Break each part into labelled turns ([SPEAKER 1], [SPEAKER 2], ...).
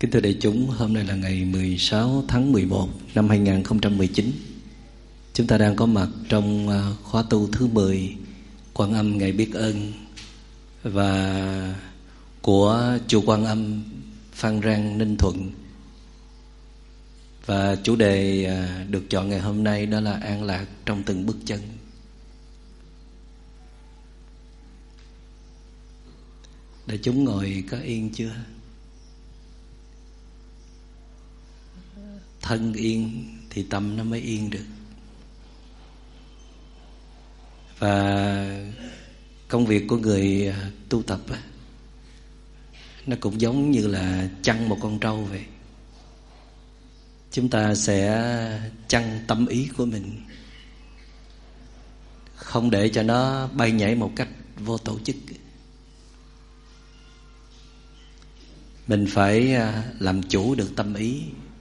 [SPEAKER 1] Kính thưa đại chúng, hôm nay là ngày 16 tháng 11 năm 2019. Chúng ta đang có mặt trong khóa tu thứ 10 Quan Âm Ngày Biết Ơn và của chùa Quan Âm Phan Rang, Ninh Thuận. Và chủ đề được chọn ngày hôm nay đó là an lạc trong từng bước chân. Đại chúng ngồi có yên chưa? Thân yên thì tâm nó mới yên được. Và công việc của người tu tập nó cũng giống như là chăn một con trâu vậy. Chúng ta sẽ chăn tâm ý của mình, không để cho nó bay nhảy một cách vô tổ chức. Mình phải làm chủ được tâm ý.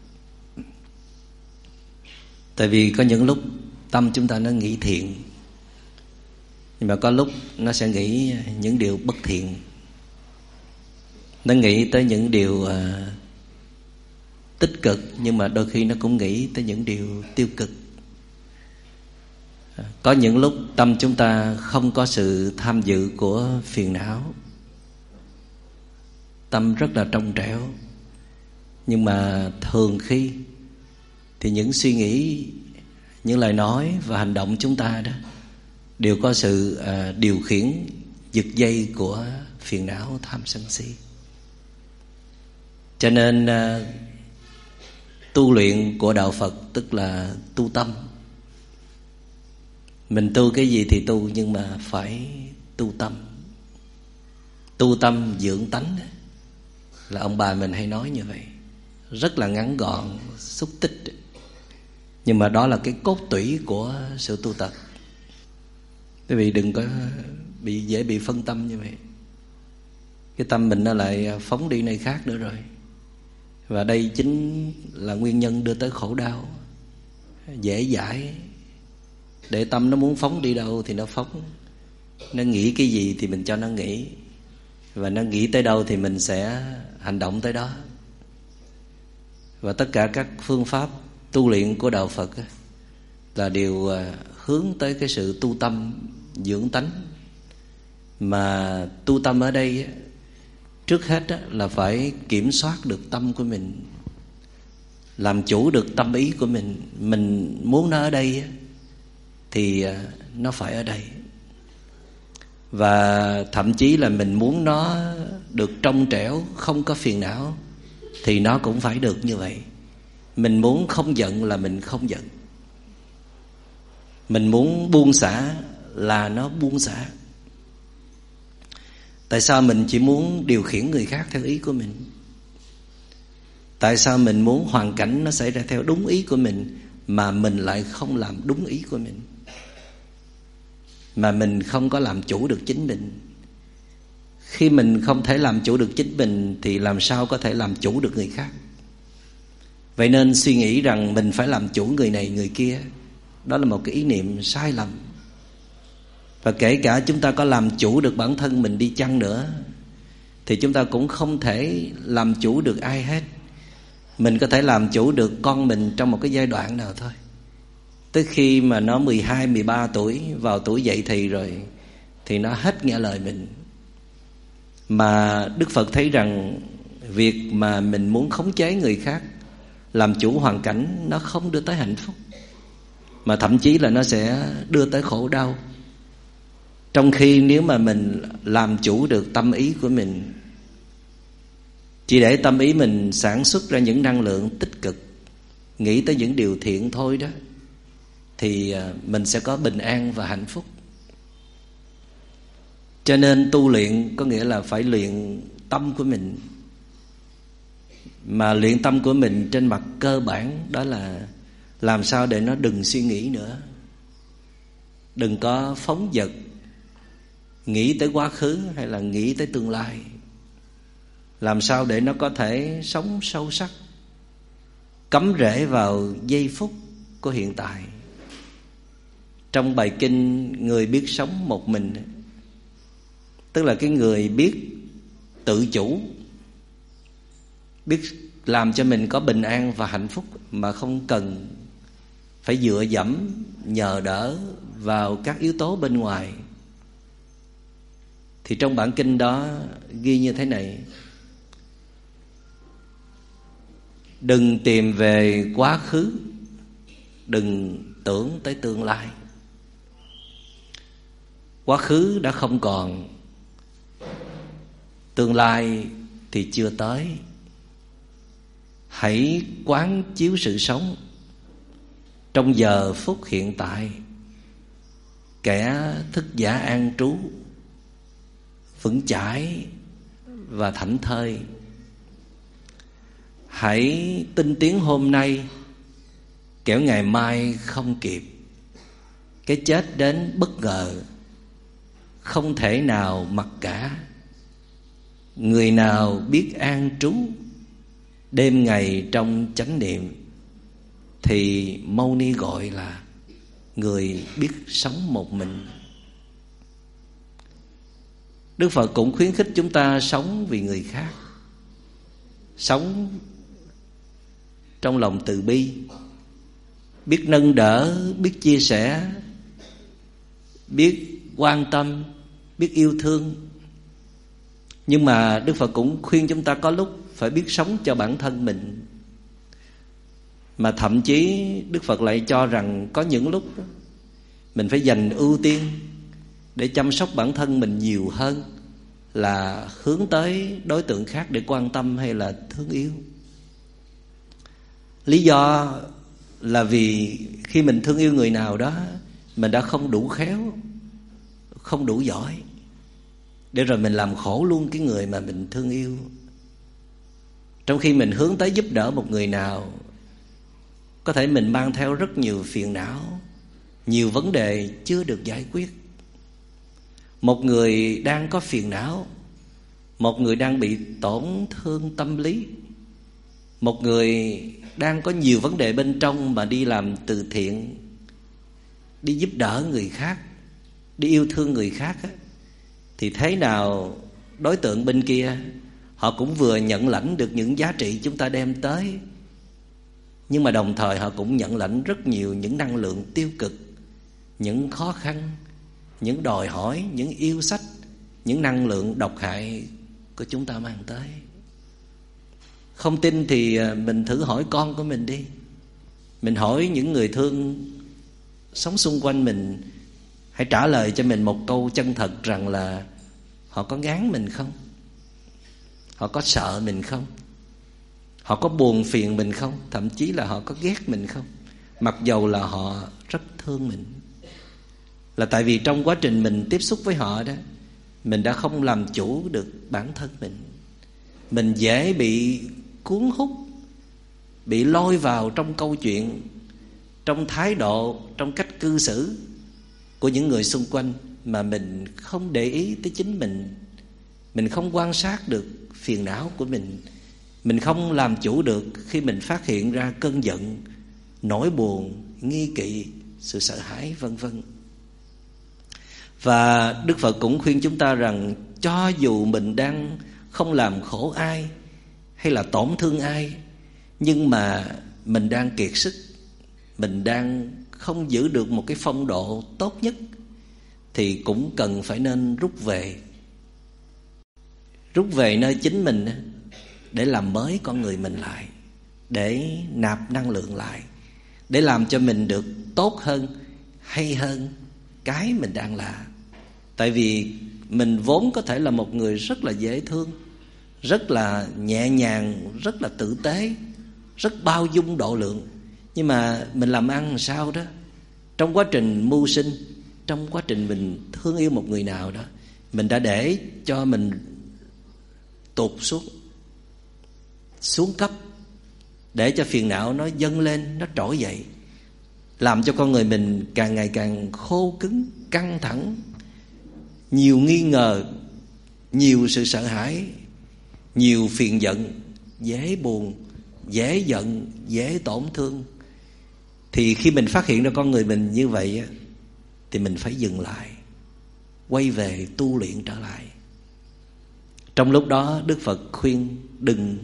[SPEAKER 1] Tại vì có những lúc tâm chúng ta nó nghĩ thiện, nhưng mà có lúc nó sẽ nghĩ những điều bất thiện. Nó nghĩ tới những điều tích cực, nhưng mà đôi khi nó cũng nghĩ tới những điều tiêu cực. Có những lúc tâm chúng ta không có sự tham dự của phiền não, tâm rất là trong trẻo. Nhưng mà thường khi thì những suy nghĩ, những lời nói và hành động chúng ta đó đều có sự điều khiển giật dây của phiền não tham sân si. Cho nên tu luyện của đạo Phật tức là tu tâm. Mình tu cái gì thì tu, nhưng mà phải tu tâm. Tu tâm dưỡng tánh là ông bà mình hay nói như vậy. Rất là ngắn gọn, xúc tích, nhưng mà đó là cái cốt tủy của sự tu tập. Quý vị đừng có dễ bị phân tâm như vậy. Cái tâm mình nó lại phóng đi nơi khác nữa rồi. Và đây chính là nguyên nhân đưa tới khổ đau. Dễ dãi. Để tâm nó muốn phóng đi đâu thì nó phóng. Nó nghĩ cái gì thì mình cho nó nghĩ. Và nó nghĩ tới đâu thì mình sẽ hành động tới đó. Và tất cả các phương pháp tu luyện của đạo Phật là đều hướng tới cái sự tu tâm dưỡng tánh. Mà tu tâm ở đây trước hết là phải kiểm soát được tâm của mình, làm chủ được tâm ý của mình. Mình muốn nó ở đây thì nó phải ở đây. Và thậm chí là mình muốn nó được trong trẻo, không có phiền não, thì nó cũng phải được như vậy. Mình muốn không giận là mình không giận. Mình muốn buông xả là nó buông xả. Tại sao mình chỉ muốn điều khiển người khác theo ý của mình? Tại sao mình muốn hoàn cảnh nó xảy ra theo đúng ý của mình, mà mình lại không làm đúng ý của mình? Mà mình không có làm chủ được chính mình. Khi mình không thể làm chủ được chính mình thì làm sao có thể làm chủ được người khác? Vậy nên suy nghĩ rằng mình phải làm chủ người này người kia, đó là một cái ý niệm sai lầm. Và kể cả chúng ta có làm chủ được bản thân mình đi chăng nữa thì chúng ta cũng không thể làm chủ được ai hết. Mình có thể làm chủ được con mình trong một cái giai đoạn nào thôi. Tới khi mà nó 12, 13 tuổi, vào tuổi dậy thì rồi, thì nó hết nghe lời mình. Mà Đức Phật thấy rằng việc mà mình muốn khống chế người khác, làm chủ hoàn cảnh, nó không đưa tới hạnh phúc, mà thậm chí là nó sẽ đưa tới khổ đau. Trong khi nếu mà mình làm chủ được tâm ý của mình, chỉ để tâm ý mình sản xuất ra những năng lượng tích cực, nghĩ tới những điều thiện thôi đó, thì mình sẽ có bình an và hạnh phúc. Cho nên tu luyện có nghĩa là phải luyện tâm của mình. Mà luyện tâm của mình trên mặt cơ bản đó là làm sao để nó đừng suy nghĩ nữa. Đừng có phóng dật, nghĩ tới quá khứ hay là nghĩ tới tương lai. Làm sao để nó có thể sống sâu sắc, cắm rễ vào giây phút của hiện tại. Trong bài kinh Người Biết Sống Một Mình, tức là cái người biết tự chủ, biết làm cho mình có bình an và hạnh phúc mà không cần phải dựa dẫm nhờ đỡ vào các yếu tố bên ngoài. Thì trong bản kinh đó ghi như thế này: đừng tìm về quá khứ, đừng tưởng tới tương lai. Quá khứ đã không còn, tương lai thì chưa tới. Hãy quán chiếu sự sống trong giờ phút hiện tại. Kẻ thức giả an trú, vững chãi và thảnh thơi. Hãy tinh tiến hôm nay, kẻo ngày mai không kịp. Cái chết đến bất ngờ, không thể nào mặc cả. Người nào biết an trú, đêm ngày trong chánh niệm, thì Mâu Ni gọi là người biết sống một mình. Đức Phật cũng khuyến khích chúng ta sống vì người khác, sống trong lòng từ bi, biết nâng đỡ, biết chia sẻ, biết quan tâm, biết yêu thương. Nhưng mà Đức Phật cũng khuyên chúng ta có lúc phải biết sống cho bản thân mình. Mà thậm chí Đức Phật lại cho rằng có những lúc mình phải dành ưu tiên để chăm sóc bản thân mình nhiều hơn là hướng tới đối tượng khác để quan tâm hay là thương yêu. Lý do là vì khi mình thương yêu người nào đó, mình đã không đủ khéo, không đủ giỏi, để rồi mình làm khổ luôn cái người mà mình thương yêu. Trong khi mình hướng tới giúp đỡ một người nào, có thể mình mang theo rất nhiều phiền não, nhiều vấn đề chưa được giải quyết. Một người đang có phiền não, một người đang bị tổn thương tâm lý, một người đang có nhiều vấn đề bên trong mà đi làm từ thiện, đi giúp đỡ người khác, đi yêu thương người khác á, thì thế nào đối tượng bên kia họ cũng vừa nhận lãnh được những giá trị chúng ta đem tới, nhưng mà đồng thời họ cũng nhận lãnh rất nhiều những năng lượng tiêu cực, những khó khăn, những đòi hỏi, những yêu sách, những năng lượng độc hại của chúng ta mang tới. Không tin thì mình thử hỏi con của mình đi. Mình hỏi những người thương sống xung quanh mình, hãy trả lời cho mình một câu chân thật rằng là họ có ngán mình không? Họ có sợ mình không? Họ có buồn phiền mình không? Thậm chí là họ có ghét mình không? Mặc dầu là họ rất thương mình. Là tại vì trong quá trình mình tiếp xúc với họ đó, mình đã không làm chủ được bản thân mình. Mình dễ bị cuốn hút, bị lôi vào trong câu chuyện, trong thái độ, trong cách cư xử của những người xung quanh, mà mình không để ý tới chính mình. Mình không quan sát được phiền não của mình. Mình không làm chủ được khi mình phát hiện ra cơn giận, nỗi buồn, nghi kỵ, sự sợ hãi, vân vân. Và Đức Phật cũng khuyên chúng ta rằng cho dù mình đang không làm khổ ai hay là tổn thương ai, nhưng mà mình đang kiệt sức, mình đang không giữ được một cái phong độ tốt nhất, thì cũng cần phải nên rút về. Rút về nơi chính mình để làm mới con người mình lại, để nạp năng lượng lại, để làm cho mình được tốt hơn, hay hơn cái mình đang là. Tại vì mình vốn có thể là một người rất là dễ thương, rất là nhẹ nhàng, rất là tử tế, rất bao dung độ lượng. Nhưng mà mình làm ăn làm sao đó, trong quá trình mưu sinh, trong quá trình mình thương yêu một người nào đó, mình đã để cho mình tụt xuống cấp, để cho phiền não nó dâng lên, nó trỗi dậy, làm cho con người mình càng ngày càng khô cứng, căng thẳng, nhiều nghi ngờ, nhiều sự sợ hãi, nhiều phiền giận, dễ buồn, dễ giận, dễ tổn thương. Thì khi mình phát hiện ra con người mình như vậy thì mình phải dừng lại, quay về tu luyện trở lại. Trong lúc đó Đức Phật khuyên đừng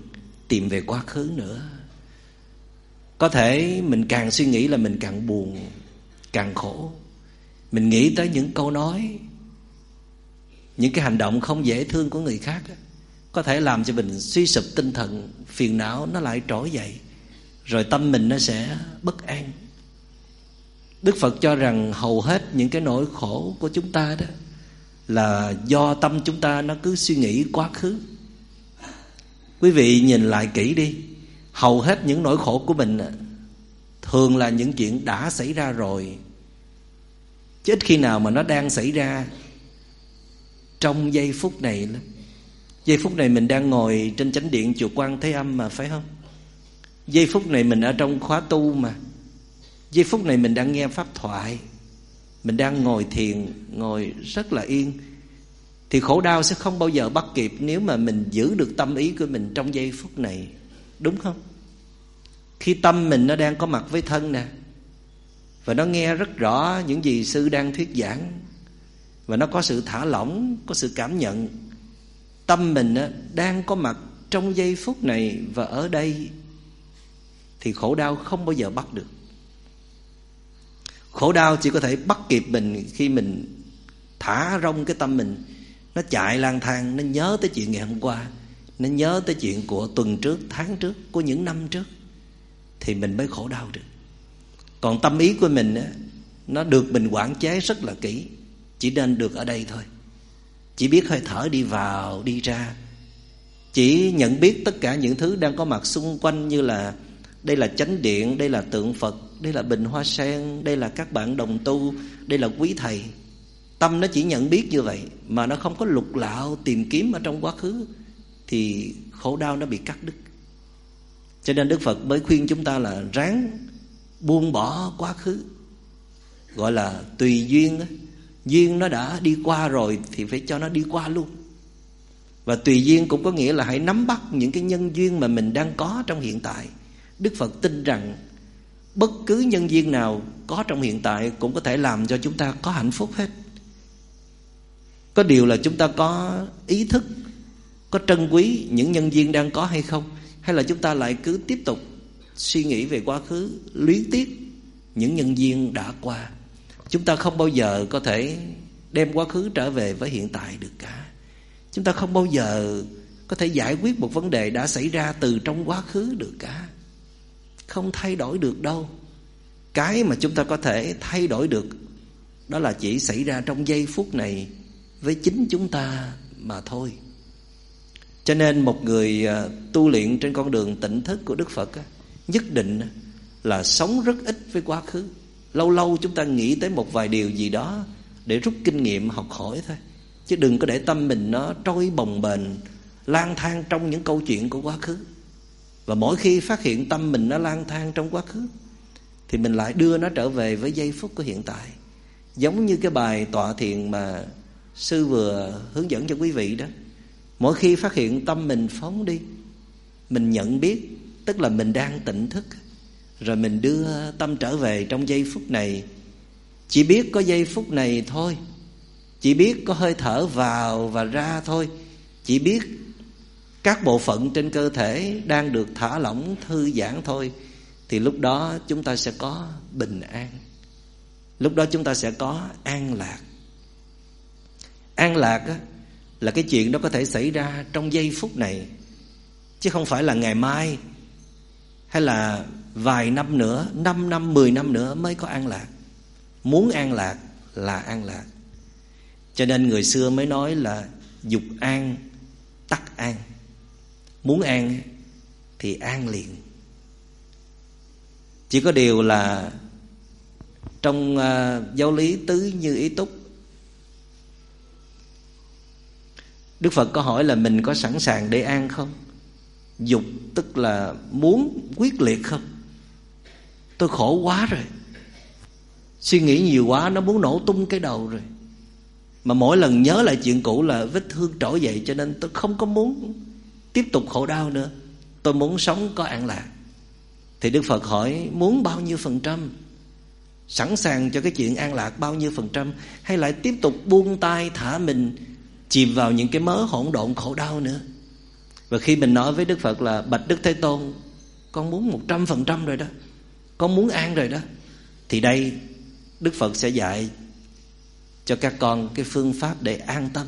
[SPEAKER 1] tìm về quá khứ nữa. Có thể mình càng suy nghĩ là mình càng buồn, càng khổ. Mình nghĩ tới những câu nói, những cái hành động không dễ thương của người khác đó, có thể làm cho mình suy sụp tinh thần, phiền não nó lại trỗi dậy, rồi tâm mình nó sẽ bất an. Đức Phật cho rằng hầu hết những cái nỗi khổ của chúng ta đó là do tâm chúng ta nó cứ suy nghĩ quá khứ. Quý vị nhìn lại kỹ đi, hầu hết những nỗi khổ của mình thường là những chuyện đã xảy ra rồi, chứ ít khi nào mà nó đang xảy ra trong giây phút này lắm. Giây phút này mình đang ngồi trên chánh điện chùa Quan Thế Âm mà, phải không? Giây phút này mình ở trong khóa tu mà. Giây phút này mình đang nghe pháp thoại, mình đang ngồi thiền, ngồi rất là yên. Thì khổ đau sẽ không bao giờ bắt kịp nếu mà mình giữ được tâm ý của mình trong giây phút này, đúng không? Khi tâm mình nó đang có mặt với thân nè, và nó nghe rất rõ những gì sư đang thuyết giảng, và nó có sự thả lỏng, có sự cảm nhận, tâm mình đang có mặt trong giây phút này và ở đây, thì khổ đau không bao giờ bắt được. Khổ đau chỉ có thể bắt kịp mình khi mình thả rông cái tâm mình. Nó chạy lang thang, nó nhớ tới chuyện ngày hôm qua, nó nhớ tới chuyện của tuần trước, tháng trước, của những năm trước, thì mình mới khổ đau được. Còn tâm ý của mình nó được mình quản chế rất là kỹ, chỉ nên được ở đây thôi. Chỉ biết hơi thở đi vào, đi ra, chỉ nhận biết tất cả những thứ đang có mặt xung quanh, như là đây là chánh điện, đây là tượng Phật, đây là bình hoa sen, đây là các bạn đồng tu, đây là quý thầy. Tâm nó chỉ nhận biết như vậy, mà nó không có lục lạo tìm kiếm ở trong quá khứ, thì khổ đau nó bị cắt đứt. Cho nên Đức Phật mới khuyên chúng ta là ráng buông bỏ quá khứ, gọi là tùy duyên. Duyên nó đã đi qua rồi thì phải cho nó đi qua luôn. Và tùy duyên cũng có nghĩa là hãy nắm bắt những cái nhân duyên mà mình đang có trong hiện tại. Đức Phật tin rằng bất cứ nhân duyên nào có trong hiện tại cũng có thể làm cho chúng ta có hạnh phúc hết. Có điều là chúng ta có ý thức, có trân quý những nhân duyên đang có hay không, hay là chúng ta lại cứ tiếp tục suy nghĩ về quá khứ, luyến tiếc những nhân duyên đã qua. Chúng ta không bao giờ có thể đem quá khứ trở về với hiện tại được cả. Chúng ta không bao giờ có thể giải quyết một vấn đề đã xảy ra từ trong quá khứ được cả. Không thay đổi được đâu. Cái mà chúng ta có thể thay đổi được đó là chỉ xảy ra trong giây phút này với chính chúng ta mà thôi. Cho nên một người tu luyện trên con đường tỉnh thức của Đức Phật nhất định là sống rất ít với quá khứ. Lâu lâu chúng ta nghĩ tới một vài điều gì đó để rút kinh nghiệm, học hỏi thôi, chứ đừng có để tâm mình nó trôi bồng bềnh, lang thang trong những câu chuyện của quá khứ. Và mỗi khi phát hiện tâm mình nó lang thang trong quá khứ thì mình lại đưa nó trở về với giây phút của hiện tại. Giống như cái bài tọa thiền mà sư vừa hướng dẫn cho quý vị đó. Mỗi khi phát hiện tâm mình phóng đi, mình nhận biết, tức là mình đang tỉnh thức, rồi mình đưa tâm trở về trong giây phút này. Chỉ biết có giây phút này thôi, chỉ biết có hơi thở vào và ra thôi, chỉ biết các bộ phận trên cơ thể đang được thả lỏng, thư giãn thôi, thì lúc đó chúng ta sẽ có bình an. Lúc đó chúng ta sẽ có an lạc. An lạc là cái chuyện đó có thể xảy ra trong giây phút này, chứ không phải là ngày mai, hay là vài năm nữa, 5 năm, 10 năm nữa mới có an lạc. Muốn an lạc là an lạc. Cho nên người xưa mới nói là dục an, tắc an. Muốn an thì an liền. Chỉ có điều là trong giáo lý tứ như ý túc, Đức Phật có hỏi là mình có sẵn sàng để an không? Dục tức là muốn quyết liệt không? Tôi khổ quá rồi, suy nghĩ nhiều quá, nó muốn nổ tung cái đầu rồi. Mà mỗi lần nhớ lại chuyện cũ là vết thương trỗi dậy, cho nên tôi không có muốn tiếp tục khổ đau nữa. Tôi muốn sống có an lạc. Thì Đức Phật hỏi muốn bao nhiêu %? Sẵn sàng cho cái chuyện an lạc bao nhiêu %? Hay lại tiếp tục buông tay thả mình chìm vào những cái mớ hỗn độn khổ đau nữa? Và khi mình nói với Đức Phật là bạch Đức Thế Tôn, con muốn 100% rồi đó, con muốn an rồi đó, thì đây Đức Phật sẽ dạy cho các con cái phương pháp để an tâm.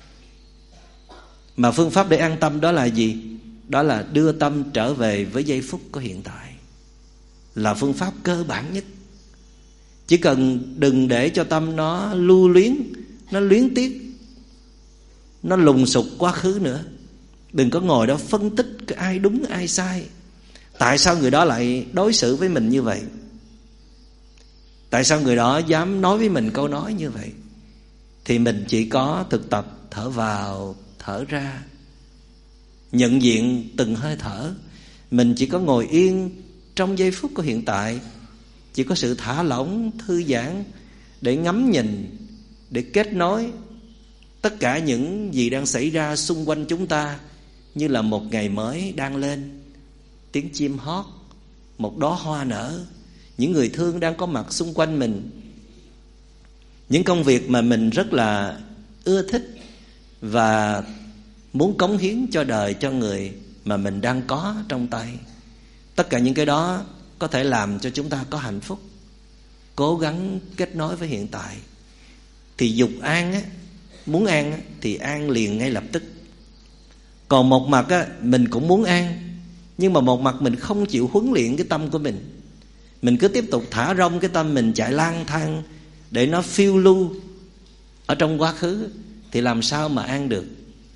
[SPEAKER 1] Mà phương pháp để an tâm đó là gì? Đó là đưa tâm trở về với giây phút của hiện tại, là phương pháp cơ bản nhất. Chỉ cần đừng để cho tâm nó lưu luyến, nó luyến tiếc, nó lùng sục quá khứ nữa. Đừng có ngồi đó phân tích cái ai đúng ai sai. Tại sao người đó lại đối xử với mình như vậy? Tại sao người đó dám nói với mình câu nói như vậy? Thì mình chỉ có thực tập thở vào, thở ra, nhận diện từng hơi thở. Mình chỉ có ngồi yên trong giây phút của hiện tại, chỉ có sự thả lỏng, thư giãn để ngắm nhìn, để kết nối tất cả những gì đang xảy ra xung quanh chúng ta như là một ngày mới đang lên. Tiếng chim hót, một đóa hoa nở, những người thương đang có mặt xung quanh mình, những công việc mà mình rất là ưa thích và muốn cống hiến cho đời, cho người mà mình đang có trong tay. Tất cả những cái đó có thể làm cho chúng ta có hạnh phúc. Cố gắng kết nối với hiện tại. Thì dục an á, muốn an á, thì an liền ngay lập tức. Còn một mặt á, mình cũng muốn an, nhưng mà một mặt mình không chịu huấn luyện cái tâm của mình. Mình cứ tiếp tục thả rông cái tâm mình chạy lang thang để nó phiêu lưu ở trong quá khứ, thì làm sao mà an được.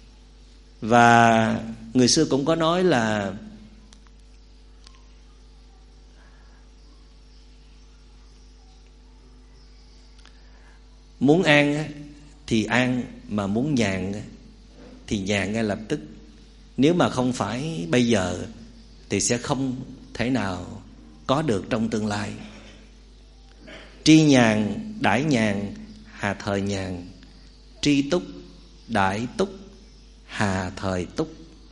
[SPEAKER 1] Và người xưa cũng có nói là muốn an thì an, mà muốn nhàn thì nhàn ngay lập tức. Nếu mà không phải bây giờ thì sẽ không thể nào có được trong tương lai. Tri nhàn, đãi nhàn, hà thời nhàn. Tri túc, đãi túc, hà thời túc.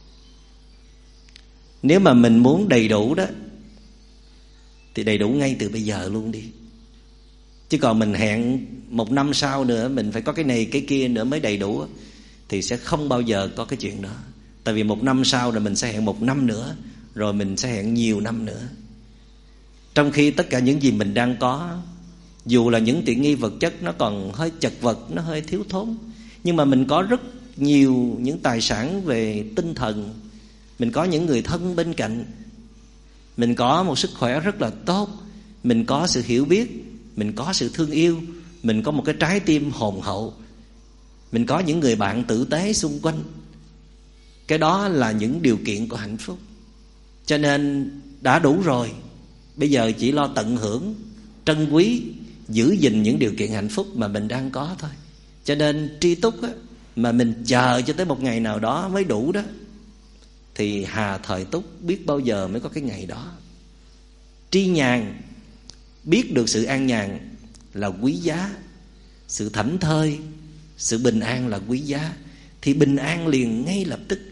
[SPEAKER 1] Nếu mà mình muốn đầy đủ đó thì đầy đủ ngay từ bây giờ luôn đi. Chứ còn mình hẹn 1 năm sau nữa mình phải có cái này cái kia nữa mới đầy đủ thì sẽ không bao giờ có cái chuyện đó. Tại vì 1 năm sau rồi mình sẽ hẹn 1 năm nữa, rồi mình sẽ hẹn nhiều năm nữa. Trong khi tất cả những gì mình đang có, dù là những tiện nghi vật chất nó còn hơi chật vật, nó hơi thiếu thốn, nhưng mà mình có rất nhiều những tài sản về tinh thần. Mình có những người thân bên cạnh, mình có một sức khỏe rất là tốt, mình có sự hiểu biết, mình có sự thương yêu, mình có một cái trái tim hồn hậu, mình có những người bạn tử tế xung quanh. Cái đó là những điều kiện của hạnh phúc. Cho nên đã đủ rồi, bây giờ chỉ lo tận hưởng, trân quý, giữ gìn những điều kiện hạnh phúc mà mình đang có thôi. Cho nên tri túc á, mà mình chờ cho tới một ngày nào đó mới đủ đó, thì hà thời túc, biết bao giờ mới có cái ngày đó. Tri nhàn, biết được sự an nhàn là quý giá, sự thảnh thơi, sự bình an là quý giá, thì bình an liền ngay lập tức.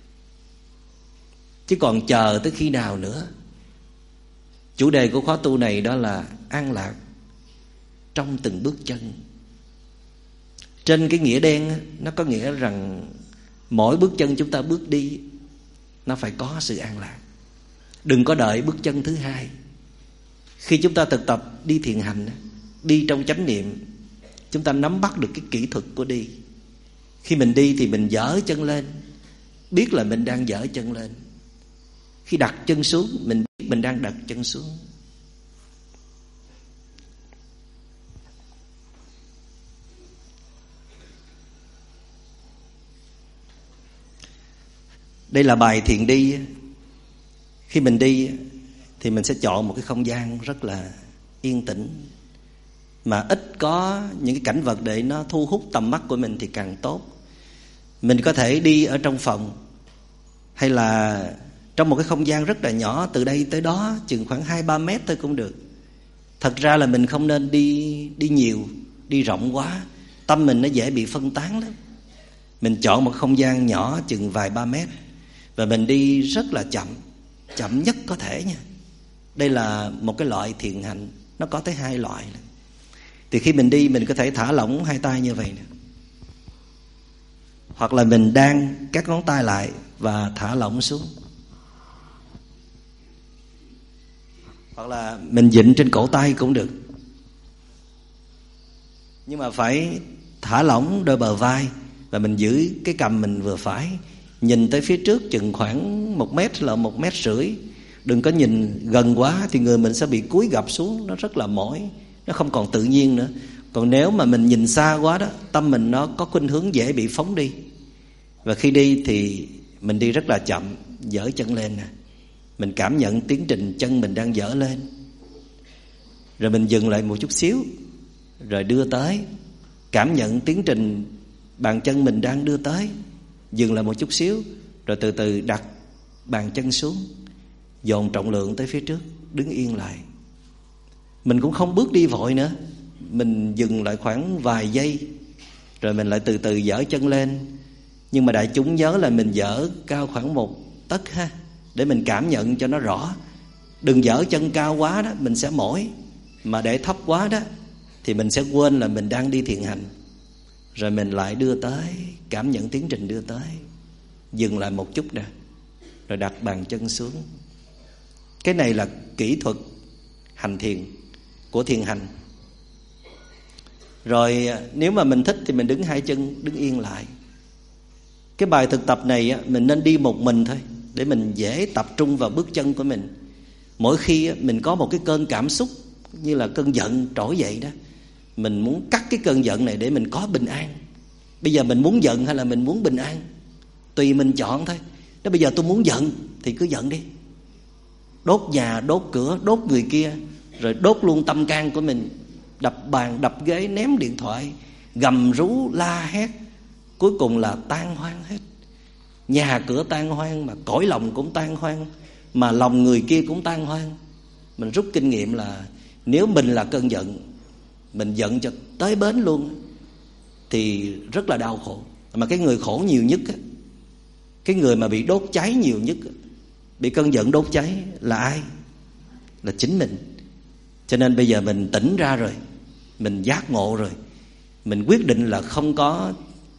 [SPEAKER 1] Chứ còn chờ tới khi nào nữa. Chủ đề của khóa tu này đó là an lạc trong từng bước chân. Trên cái nghĩa đen nó có nghĩa rằng mỗi bước chân chúng ta bước đi nó phải có sự an lạc. Đừng có đợi bước chân thứ hai. Khi chúng ta thực tập đi thiền hành, đi trong chánh niệm, chúng ta nắm bắt được cái kỹ thuật của đi. Khi mình đi thì mình giở chân lên, biết là mình đang giở chân lên. Khi đặt chân xuống, mình biết mình đang đặt chân xuống. Đây là bài thiền đi. Khi mình đi thì mình sẽ chọn một cái không gian rất là yên tĩnh, mà ít có những cái cảnh vật để nó thu hút tầm mắt của mình thì càng tốt. Mình có thể đi ở trong phòng, hay là trong một cái không gian rất là nhỏ, từ đây tới đó chừng khoảng 2-3 mét thôi cũng được. Thật ra là mình không nên đi nhiều, đi rộng quá, tâm mình nó dễ bị phân tán lắm. Mình chọn một không gian nhỏ chừng vài 3 mét, và mình đi rất là chậm, chậm nhất có thể nha. Đây là một cái loại thiền hành, nó có tới 2 loại. Thì khi mình đi, mình có thể thả lỏng 2 tay như vậy nè, hoặc là mình đan các ngón tay lại và thả lỏng xuống. Hoặc là mình vịn trên cổ tay cũng được, nhưng mà phải thả lỏng đôi bờ vai và mình giữ cái cằm mình vừa phải. Nhìn tới phía trước chừng khoảng 1 mét là 1,5 mét. Đừng có nhìn gần quá thì người mình sẽ bị cúi gập xuống, nó rất là mỏi, nó không còn tự nhiên nữa. Còn nếu mà mình nhìn xa quá đó, tâm mình nó có khuynh hướng dễ bị phóng đi. Và khi đi thì mình đi rất là chậm, dở chân lên nè. Mình cảm nhận tiến trình chân mình đang dở lên. Rồi mình dừng lại một chút xíu, rồi đưa tới. Cảm nhận tiến trình bàn chân mình đang đưa tới. Dừng lại một chút xíu, rồi từ từ đặt bàn chân xuống, dồn trọng lượng tới phía trước, đứng yên lại. Mình cũng không bước đi vội nữa. Mình dừng lại khoảng vài giây, rồi mình lại từ từ dở chân lên. Nhưng mà đại chúng nhớ là mình dở cao khoảng 1 tấc ha, để mình cảm nhận cho nó rõ. Đừng dở chân cao quá đó, mình sẽ mỏi. Mà để thấp quá đó thì mình sẽ quên là mình đang đi thiền hành. Rồi mình lại đưa tới, cảm nhận tiến trình đưa tới. Dừng lại một chút nè, rồi đặt bàn chân xuống. Cái này là kỹ thuật hành thiền của thiền hành. Rồi nếu mà mình thích thì mình đứng 2 chân, đứng yên lại. Cái bài thực tập này mình nên đi một mình thôi, để mình dễ tập trung vào bước chân của mình. Mỗi khi mình có một cái cơn cảm xúc như là cơn giận trỗi dậy đó, mình muốn cắt cái cơn giận này để mình có bình an. Bây giờ mình muốn giận hay là mình muốn bình an, tùy mình chọn thôi. Nếu bây giờ tôi muốn giận thì cứ giận đi, đốt nhà, đốt cửa, đốt người kia, rồi đốt luôn tâm can của mình. Đập bàn, đập ghế, ném điện thoại, gầm rú, la hét. Cuối cùng là tan hoang hết. Nhà cửa tan hoang, mà cõi lòng cũng tan hoang, mà lòng người kia cũng tan hoang. Mình rút kinh nghiệm là nếu mình là cơn giận, mình giận cho tới bến luôn thì rất là đau khổ. Mà cái người khổ nhiều nhất, cái người mà bị đốt cháy nhiều nhất, bị cơn giận đốt cháy là ai? Là chính mình. Cho nên bây giờ mình tỉnh ra rồi, mình giác ngộ rồi, mình quyết định là không có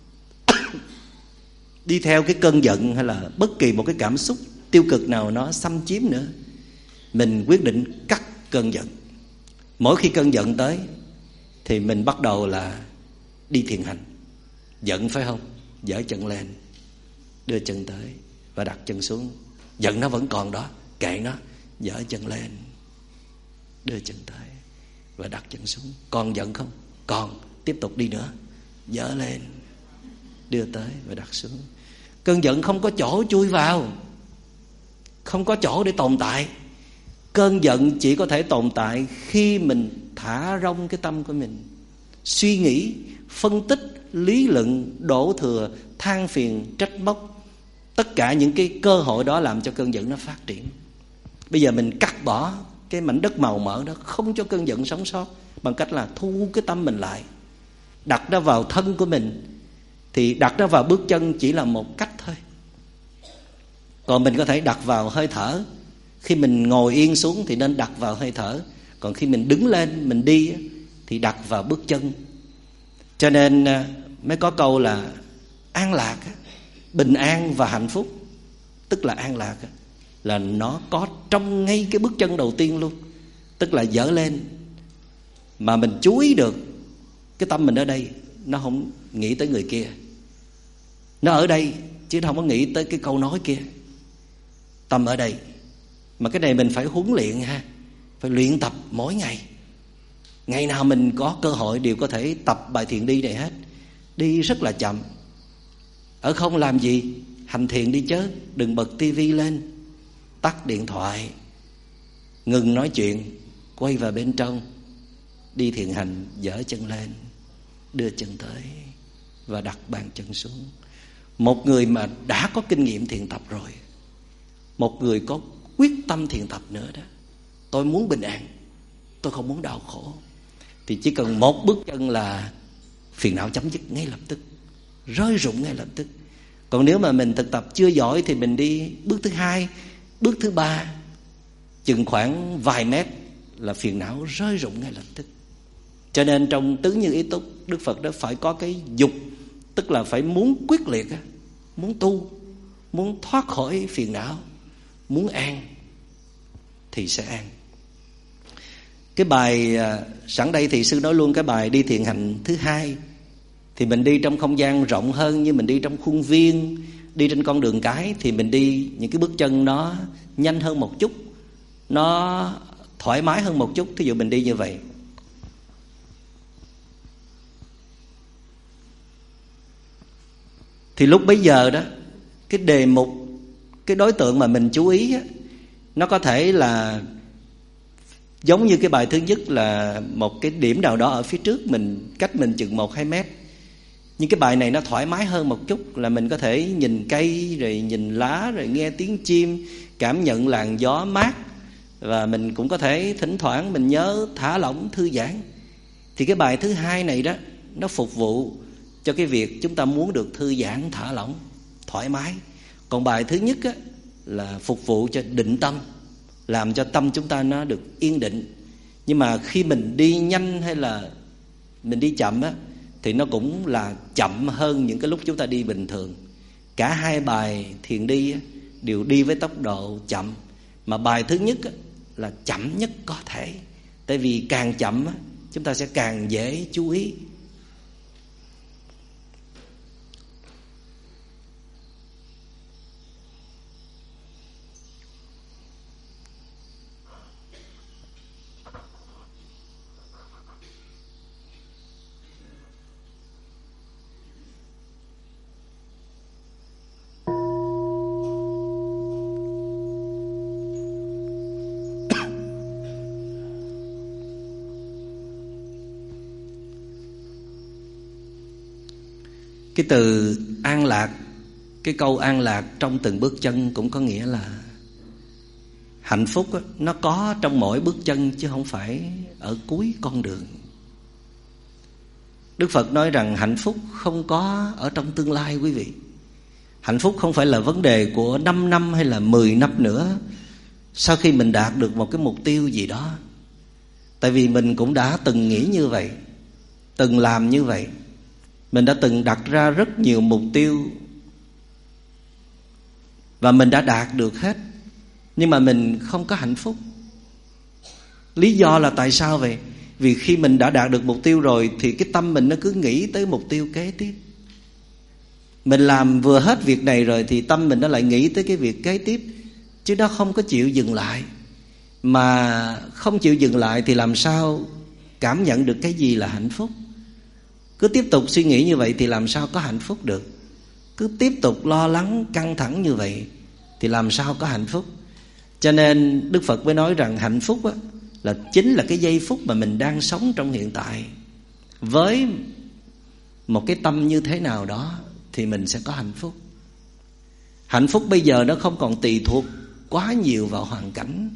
[SPEAKER 1] đi theo cái cơn giận hay là bất kỳ một cái cảm xúc tiêu cực nào nó xâm chiếm nữa. Mình quyết định cắt cơn giận. Mỗi khi cơn giận tới thì mình bắt đầu là đi thiền hành. Giận phải không? Giở chân lên, đưa chân tới và đặt chân xuống. Giận nó vẫn còn đó, kệ nó. Giở chân lên, đưa chân tới và đặt chân xuống. Còn giận không? Còn. Tiếp tục đi nữa. Giở lên, đưa tới và đặt xuống. Cơn giận không có chỗ chui vào, không có chỗ để tồn tại. Cơn giận chỉ có thể tồn tại khi mình thả rông cái tâm của mình, suy nghĩ, phân tích, lý luận, đổ thừa, than phiền, trách móc. Tất cả những cái cơ hội đó làm cho cơn giận nó phát triển. Bây giờ mình cắt bỏ cái mảnh đất màu mỡ đó, không cho cơn giận sống sót, bằng cách là thu cái tâm mình lại, đặt nó vào thân của mình. Thì đặt nó vào bước chân chỉ là một cách thôi. Còn mình có thể đặt vào hơi thở. Khi mình ngồi yên xuống thì nên đặt vào hơi thở. Còn khi mình đứng lên, mình đi thì đặt vào bước chân. Cho nên mới có câu là an lạc, bình an và hạnh phúc. Tức là an lạc là nó có trong ngay cái bước chân đầu tiên luôn. Tức là dở lên mà mình chú ý được cái tâm mình ở đây, nó không nghĩ tới người kia. Nó ở đây chứ nó không có nghĩ tới cái câu nói kia. Tâm ở đây. Mà cái này mình phải huấn luyện ha, phải luyện tập mỗi ngày. Ngày nào mình có cơ hội đều có thể tập bài thiền đi này hết. Đi rất là chậm. Ở không làm gì, hành thiền đi chứ. Đừng bật tivi lên, tắt điện thoại, ngừng nói chuyện, quay vào bên trong, đi thiền hành. Giở chân lên, đưa chân tới và đặt bàn chân xuống. Một người mà đã có kinh nghiệm thiền tập rồi, một người có quyết tâm thiền tập nữa đó, tôi muốn bình an, tôi không muốn đau khổ, thì chỉ cần một bước chân là phiền não chấm dứt ngay lập tức, rơi rụng ngay lập tức. Còn nếu mà mình thực tập chưa giỏi thì mình đi bước thứ 2, bước thứ 3, chừng khoảng vài mét là phiền não rơi rụng ngay lập tức. Cho nên trong tứ như ý túc, Đức Phật đó phải có cái dục, tức là phải muốn quyết liệt, muốn tu, muốn thoát khỏi phiền não, muốn an thì sẽ an. Cái bài sẵn đây thì sư nói luôn cái bài đi thiền hành thứ hai. Thì mình đi trong không gian rộng hơn, như mình đi trong khuôn viên, đi trên con đường cái, thì mình đi những cái bước chân nó nhanh hơn một chút, nó thoải mái hơn một chút. Thí dụ mình đi như vậy, thì lúc bấy giờ đó, cái đề mục, cái đối tượng mà mình chú ý á, nó có thể là giống như cái bài thứ nhất là một cái điểm nào đó ở phía trước mình, cách mình chừng 1-2 mét. Nhưng cái bài này nó thoải mái hơn một chút, là mình có thể nhìn cây, rồi nhìn lá, rồi nghe tiếng chim, cảm nhận làn gió mát. Và mình cũng có thể thỉnh thoảng mình nhớ thả lỏng, thư giãn. Thì cái bài thứ hai này đó, nó phục vụ cho cái việc chúng ta muốn được thư giãn, thả lỏng, thoải mái. Còn bài thứ nhất á, là phục vụ cho định tâm, làm cho tâm chúng ta nó được yên định. Nhưng mà khi mình đi nhanh hay là mình đi chậm á, thì nó cũng là chậm hơn những cái lúc chúng ta đi bình thường. Cả hai bài thiền đi á, đều đi với tốc độ chậm. Mà bài thứ nhất á, là chậm nhất có thể. Tại vì càng chậm á, chúng ta sẽ càng dễ chú ý. Cái từ an lạc, cái câu an lạc trong từng bước chân cũng có nghĩa là hạnh phúc đó, nó có trong mỗi bước chân chứ không phải ở cuối con đường. Đức Phật nói rằng hạnh phúc không có ở trong tương lai quý vị. Hạnh phúc không phải là vấn đề của 5 năm hay là 10 năm nữa, sau khi mình đạt được một cái mục tiêu gì đó. Tại vì mình cũng đã từng nghĩ như vậy, từng làm như vậy. Mình đã từng đặt ra rất nhiều mục tiêu và mình đã đạt được hết, nhưng mà mình không có hạnh phúc. Lý do là tại sao vậy? Vì khi mình đã đạt được mục tiêu rồi thì cái tâm mình nó cứ nghĩ tới mục tiêu kế tiếp. Mình làm vừa hết việc này rồi thì tâm mình nó lại nghĩ tới cái việc kế tiếp, chứ nó không có chịu dừng lại. Mà không chịu dừng lại thì làm sao cảm nhận được cái gì là hạnh phúc? Cứ tiếp tục suy nghĩ như vậy thì làm sao có hạnh phúc được? Cứ tiếp tục lo lắng, căng thẳng như vậy thì làm sao có hạnh phúc? Cho nên Đức Phật mới nói rằng hạnh phúc á, là chính là cái giây phút mà mình đang sống trong hiện tại. Với một cái tâm như thế nào đó thì mình sẽ có hạnh phúc. Hạnh phúc bây giờ nó không còn tùy thuộc quá nhiều vào hoàn cảnh.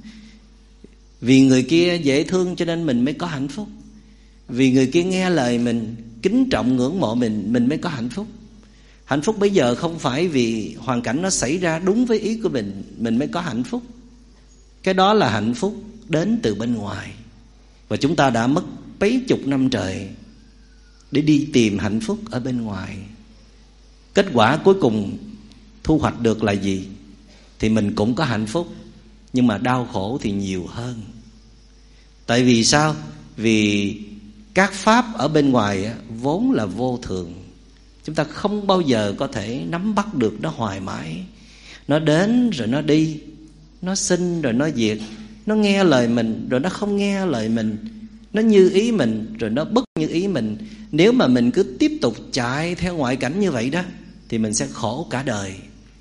[SPEAKER 1] Vì người kia dễ thương cho nên mình mới có hạnh phúc. Vì người kia nghe lời mình, kính trọng ngưỡng mộ mình mới có hạnh phúc. Hạnh phúc bây giờ không phải vì hoàn cảnh nó xảy ra đúng với ý của mình mới có hạnh phúc. Cái đó là hạnh phúc đến từ bên ngoài. Và chúng ta đã mất mấy chục năm trời để đi tìm hạnh phúc ở bên ngoài. Kết quả cuối cùng thu hoạch được là gì? Thì mình cũng có hạnh phúc, nhưng mà đau khổ thì nhiều hơn. Tại vì sao? Vì các pháp ở bên ngoài vốn là vô thường. Chúng ta không bao giờ có thể nắm bắt được nó hoài mãi. Nó đến rồi nó đi, nó sinh rồi nó diệt, nó nghe lời mình rồi nó không nghe lời mình, nó như ý mình rồi nó bất như ý mình. Nếu mà mình cứ tiếp tục chạy theo ngoại cảnh như vậy đó thì mình sẽ khổ cả đời.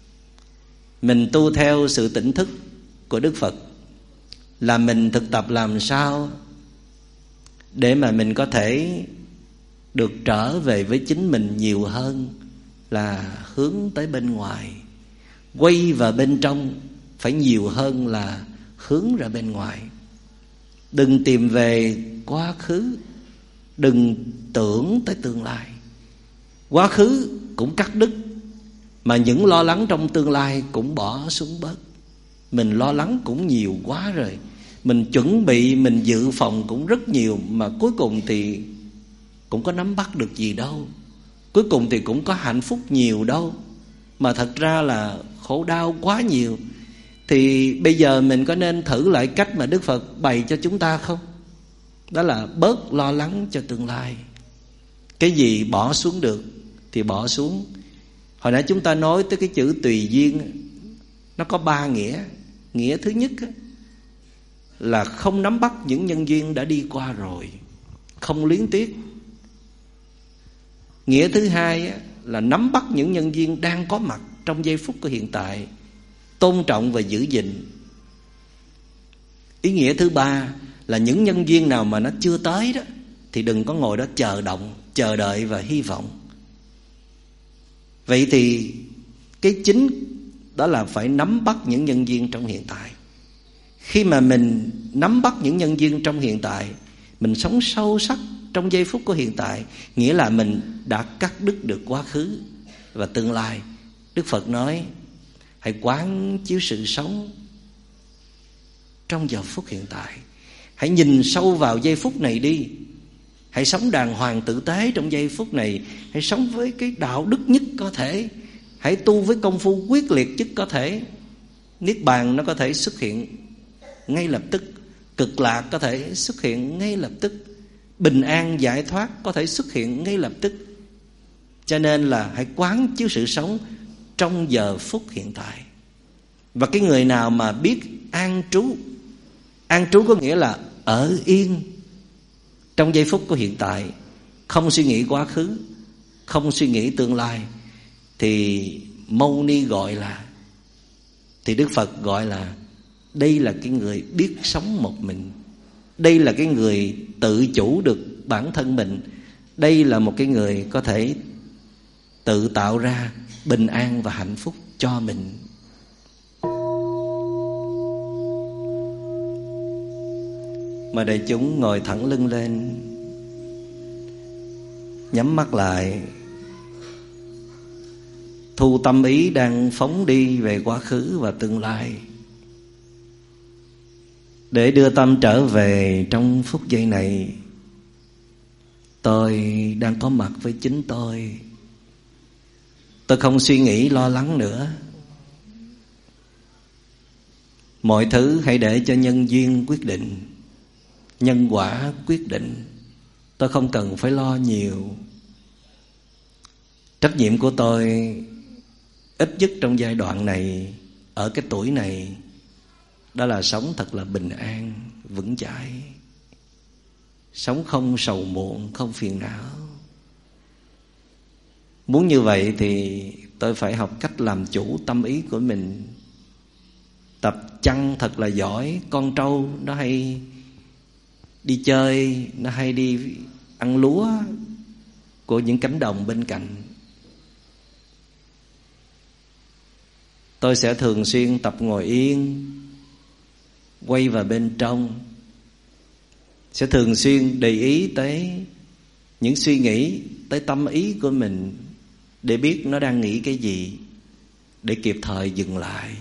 [SPEAKER 1] Mình tu theo sự tỉnh thức của Đức Phật là mình thực tập làm sao để mà mình có thể được trở về với chính mình nhiều hơn là hướng tới bên ngoài. Quay vào bên trong phải nhiều hơn là hướng ra bên ngoài. Đừng tìm về quá khứ, đừng tưởng tới tương lai. Quá khứ cũng cắt đứt, mà những lo lắng trong tương lai cũng bỏ xuống bớt. Mình lo lắng cũng nhiều quá rồi, mình chuẩn bị, mình dự phòng cũng rất nhiều, mà cuối cùng thì cũng có nắm bắt được gì đâu. Cuối cùng thì cũng có hạnh phúc nhiều đâu. mà thật ra là khổ đau quá nhiều. Thì bây giờ mình có nên thử lại cách mà Đức Phật bày cho chúng ta không? Đó là bớt lo lắng cho tương lai. Cái gì bỏ xuống được thì bỏ xuống. Hồi nãy chúng ta nói tới cái chữ tùy duyên, nó có 3 nghĩa. Nghĩa thứ nhất là không nắm bắt những nhân duyên đã đi qua rồi, không luyến tiếc. Nghĩa thứ hai là nắm bắt những nhân duyên đang có mặt trong giây phút của hiện tại, tôn trọng và giữ gìn. Ý nghĩa thứ ba là những nhân duyên nào mà nó chưa tới đó thì đừng có ngồi đó chờ đợi và hy vọng. Vậy thì cái chính đó là phải nắm bắt những nhân duyên trong hiện tại. Khi mà mình nắm bắt những nhân duyên trong hiện tại, mình sống sâu sắc trong giây phút của hiện tại, nghĩa là mình đã cắt đứt được quá khứ và tương lai. Đức Phật nói hãy quán chiếu sự sống trong giờ phút hiện tại. Hãy nhìn sâu vào giây phút này đi. Hãy sống đàng hoàng tử tế trong giây phút này. Hãy sống với cái đạo đức nhất có thể. Hãy tu với công phu quyết liệt nhất có thể. Niết bàn nó có thể xuất hiện ngay lập tức. Cực lạc có thể xuất hiện ngay lập tức. Bình an giải thoát có thể xuất hiện ngay lập tức. Cho nên là hãy quán chiếu sự sống trong giờ phút hiện tại. Và cái người nào mà biết an trú, an trú có nghĩa là ở yên trong giây phút của hiện tại, không suy nghĩ quá khứ, không suy nghĩ tương lai, thì Mâu Ni gọi là, thì Đức Phật gọi là đây là cái người biết sống một mình. Đây là cái người tự chủ được bản thân mình. Đây là một cái người có thể tự tạo ra bình an và hạnh phúc cho mình. Mời đại chúng ngồi thẳng lưng lên, nhắm mắt lại, thu tâm ý đang phóng đi về quá khứ và tương lai, để đưa tâm trở về trong phút giây này. Tôi đang có mặt với chính tôi. Tôi không suy nghĩ lo lắng nữa. Mọi thứ hãy để cho nhân duyên quyết định, nhân quả quyết định. Tôi không cần phải lo nhiều. Trách nhiệm của tôi ít nhất trong giai đoạn này, ở cái tuổi này, đó là sống thật là bình an, vững chãi. Sống không sầu muộn, không phiền não. Muốn như vậy thì tôi phải học cách làm chủ tâm ý của mình. Tập chăn thật là giỏi. Con trâu nó hay đi chơi, nó hay đi ăn lúa của những cánh đồng bên cạnh. Tôi sẽ thường xuyên tập ngồi yên, quay vào bên trong. Sẽ thường xuyên để ý tới những suy nghĩ, tới tâm ý của mình, để biết nó đang nghĩ cái gì, để kịp thời dừng lại.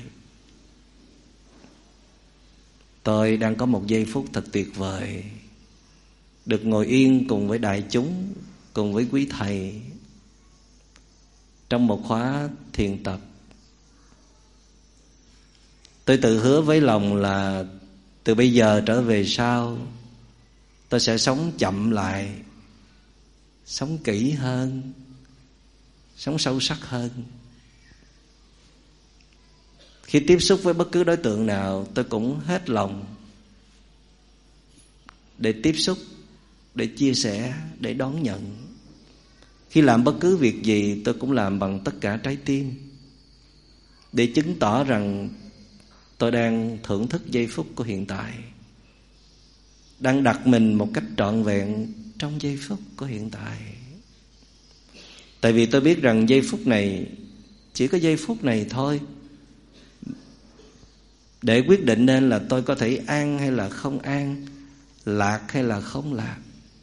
[SPEAKER 1] Tôi đang có một giây phút thật tuyệt vời, được ngồi yên cùng với đại chúng, cùng với quý thầy, trong một khóa thiền tập. Tôi tự hứa với lòng là từ bây giờ trở về sau, tôi sẽ sống chậm lại, sống kỹ hơn, sống sâu sắc hơn. Khi tiếp xúc với bất cứ đối tượng nào, tôi cũng hết lòng để tiếp xúc, để chia sẻ, để đón nhận. Khi làm bất cứ việc gì, tôi cũng làm bằng tất cả trái tim, để chứng tỏ rằng tôi đang thưởng thức giây phút của hiện tại, đang đặt mình một cách trọn vẹn trong giây phút của hiện tại. Tại vì tôi biết rằng giây phút này, chỉ có giây phút này thôi, để quyết định nên là tôi có thể an hay là không an, lạc hay là không lạc.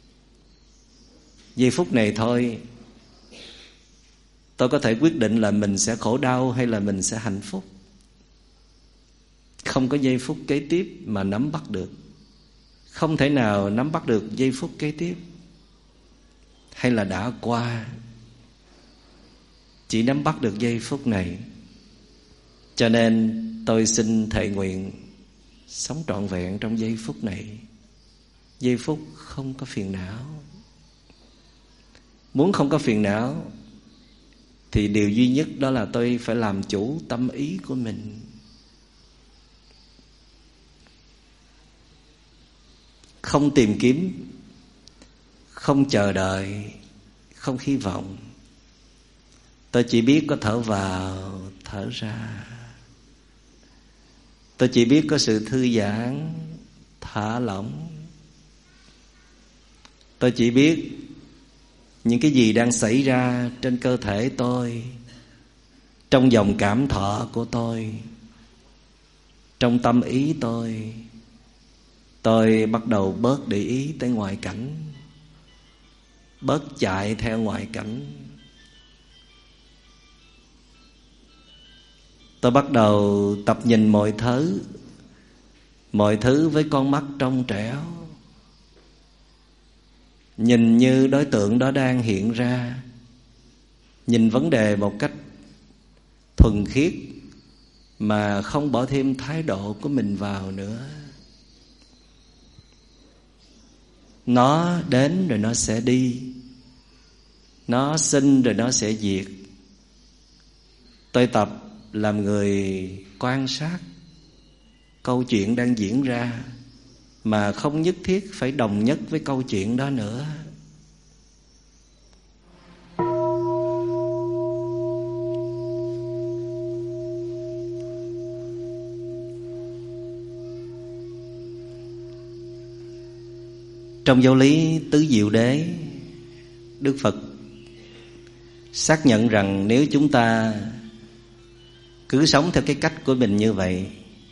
[SPEAKER 1] Giây phút này thôi, tôi có thể quyết định là mình sẽ khổ đau hay là mình sẽ hạnh phúc. Không có giây phút kế tiếp mà nắm bắt được. Không thể nào nắm bắt được giây phút kế tiếp hay là đã qua. chỉ nắm bắt được giây phút này. Cho nên tôi xin thệ nguyện sống trọn vẹn trong giây phút này. Giây phút không có phiền não. Muốn không có phiền não thì điều duy nhất đó là tôi phải làm chủ tâm ý của mình. Không tìm kiếm, không chờ đợi, không hy vọng. Tôi chỉ biết có thở vào, thở ra. Tôi chỉ biết có sự thư giãn, thả lỏng. Tôi chỉ biết những cái gì đang xảy ra trên cơ thể tôi, trong dòng cảm thọ của tôi, trong tâm ý tôi. Tôi bắt đầu bớt để ý tới ngoại cảnh, bớt chạy theo ngoại cảnh. Tôi bắt đầu tập nhìn mọi thứ với con mắt trong trẻo. Nhìn như đối tượng đó đang hiện ra. Nhìn vấn đề một cách thuần khiết mà không bỏ thêm thái độ của mình vào nữa. Nó đến rồi nó sẽ đi, nó sinh rồi nó sẽ diệt. Tôi tập làm người quan sát câu chuyện đang diễn ra, mà không nhất thiết phải đồng nhất với câu chuyện đó nữa. Trong giáo lý Tứ Diệu Đế, Đức Phật xác nhận rằng nếu chúng ta cứ sống theo cái cách của mình như vậy,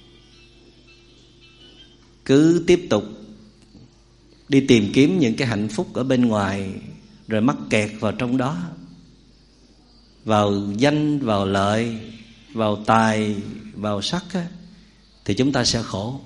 [SPEAKER 1] cứ tiếp tục đi tìm kiếm những cái hạnh phúc ở bên ngoài, rồi mắc kẹt vào trong đó, vào danh, vào lợi, vào tài, vào sắc á, thì chúng ta sẽ khổ.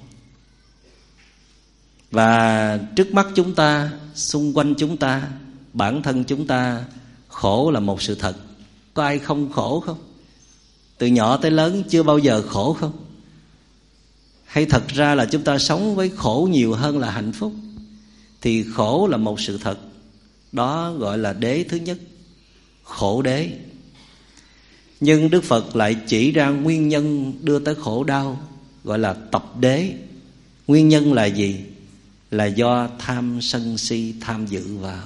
[SPEAKER 1] Và trước mắt chúng ta, xung quanh chúng ta, bản thân chúng ta khổ là một sự thật. Có ai không khổ không? Từ nhỏ tới lớn chưa bao giờ khổ không? Hay thật ra là chúng ta sống với khổ nhiều hơn là hạnh phúc? Thì khổ là một sự thật. Đó gọi là đế thứ nhất, khổ đế. Nhưng Đức Phật lại chỉ ra nguyên nhân đưa tới khổ đau, gọi là tập đế. Nguyên nhân là gì? Là do tham sân si tham dự vào.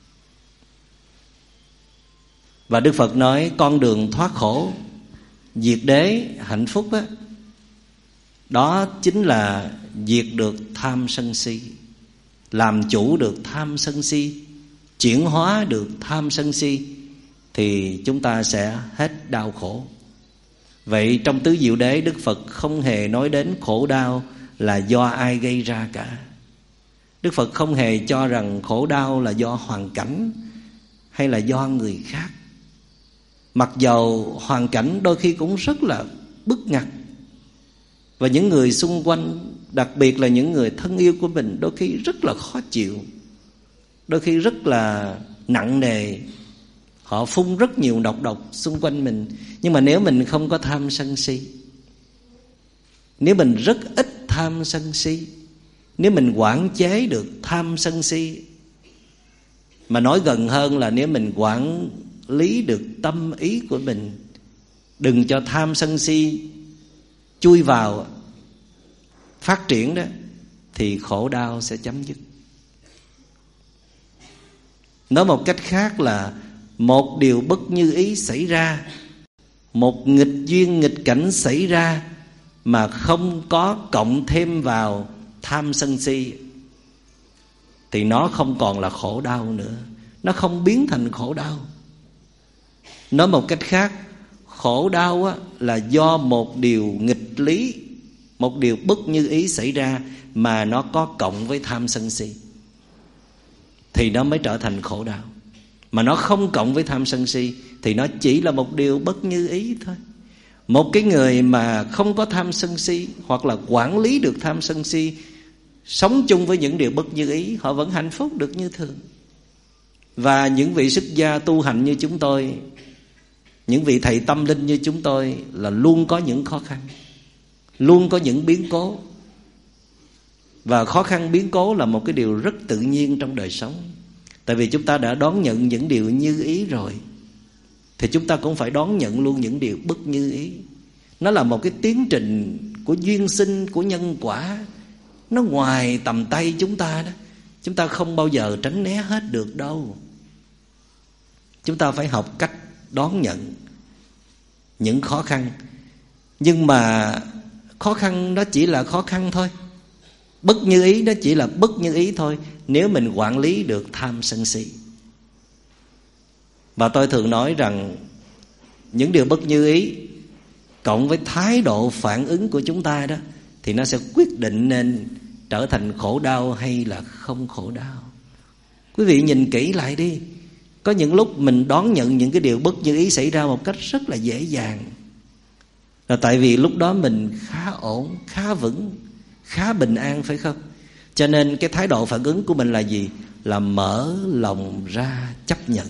[SPEAKER 1] Và Đức Phật nói con đường thoát khổ, diệt đế, hạnh phúc á, đó chính là diệt được tham sân si, làm chủ được tham sân si, chuyển hóa được tham sân si, thì chúng ta sẽ hết đau khổ. Vậy trong Tứ Diệu Đế, Đức Phật không hề nói đến khổ đau là do ai gây ra cả. Đức Phật không hề cho rằng khổ đau là do hoàn cảnh hay là do người khác. Mặc dầu hoàn cảnh đôi khi cũng rất là bức ngặt, và những người xung quanh, đặc biệt là những người thân yêu của mình, đôi khi rất là khó chịu, đôi khi rất là nặng nề. Họ phun rất nhiều độc xung quanh mình. Nhưng mà nếu mình không có tham sân si, nếu mình rất ít tham sân si, nếu mình quản chế được tham sân si, mà nói gần hơn là nếu mình quản lý được tâm ý của mình, đừng cho tham sân si chui vào phát triển đó, thì khổ đau sẽ chấm dứt. Nói một cách khác là một điều bất như ý xảy ra, một nghịch duyên nghịch cảnh xảy ra, mà không có cộng thêm vào tham sân si, thì nó không còn là khổ đau nữa, nó không biến thành khổ đau. Nói một cách khác, khổ đau á, là do một điều nghịch lý, một điều bất như ý xảy ra mà nó có cộng với tham sân si, thì nó mới trở thành khổ đau. Mà nó không cộng với tham sân si thì nó chỉ là một điều bất như ý thôi. Một cái người mà không có tham sân si, hoặc là quản lý được tham sân si, sống chung với những điều bất như ý, họ vẫn hạnh phúc được như thường. Và những vị xuất gia tu hành như chúng tôi, Những vị thầy tâm linh như chúng tôi là luôn có những khó khăn, luôn có những biến cố. Và khó khăn biến cố là một cái điều rất tự nhiên trong đời sống. Tại vì chúng ta đã đón nhận những điều như ý rồi, thì chúng ta cũng phải đón nhận luôn những điều bất như ý. Nó là một cái tiến trình của duyên sinh, của nhân quả. Nó ngoài tầm tay chúng ta đó. Chúng ta không bao giờ tránh né hết được đâu. Chúng ta phải học cách đón nhận những khó khăn. Nhưng mà khó khăn đó chỉ là khó khăn thôi. Bất như ý đó chỉ là bất như ý thôi, nếu mình quản lý được tham sân si. Và tôi thường nói rằng những điều bất như ý cộng với thái độ phản ứng của chúng ta đó, thì nó sẽ quyết định nên trở thành khổ đau hay là không khổ đau. Quý vị nhìn kỹ lại đi. Có những lúc mình đón nhận những cái điều bất như ý xảy ra một cách rất là dễ dàng, là tại vì lúc đó mình khá ổn, khá vững, khá bình an, phải không? Cho nên cái thái độ phản ứng của mình là gì? Là mở lòng ra chấp nhận.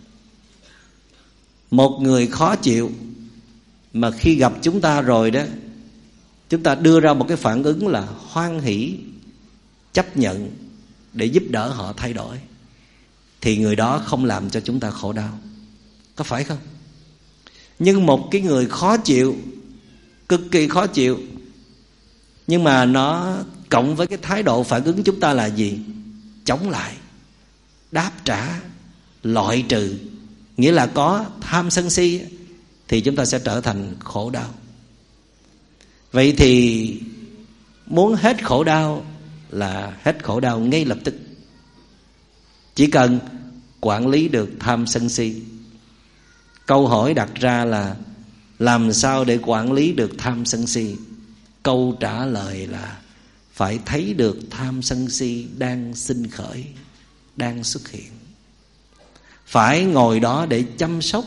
[SPEAKER 1] Một người khó chịu mà khi gặp chúng ta rồi đó, chúng ta đưa ra một cái phản ứng là hoan hỷ, chấp nhận để giúp đỡ họ thay đổi, thì người đó không làm cho chúng ta khổ đau. Có phải không? Nhưng một cái người khó chịu, cực kỳ khó chịu, nhưng mà nó cộng với cái thái độ phản ứng chúng ta là gì? Chống lại, đáp trả, loại trừ, nghĩa là có tham sân si, thì chúng ta sẽ trở thành khổ đau. Vậy thì muốn hết khổ đau là hết khổ đau ngay lập tức. Chỉ cần quản lý được tham sân si. Câu hỏi đặt ra là làm sao để quản lý được tham sân si? Câu trả lời là phải thấy được tham sân si đang sinh khởi, đang xuất hiện. Phải ngồi đó để chăm sóc.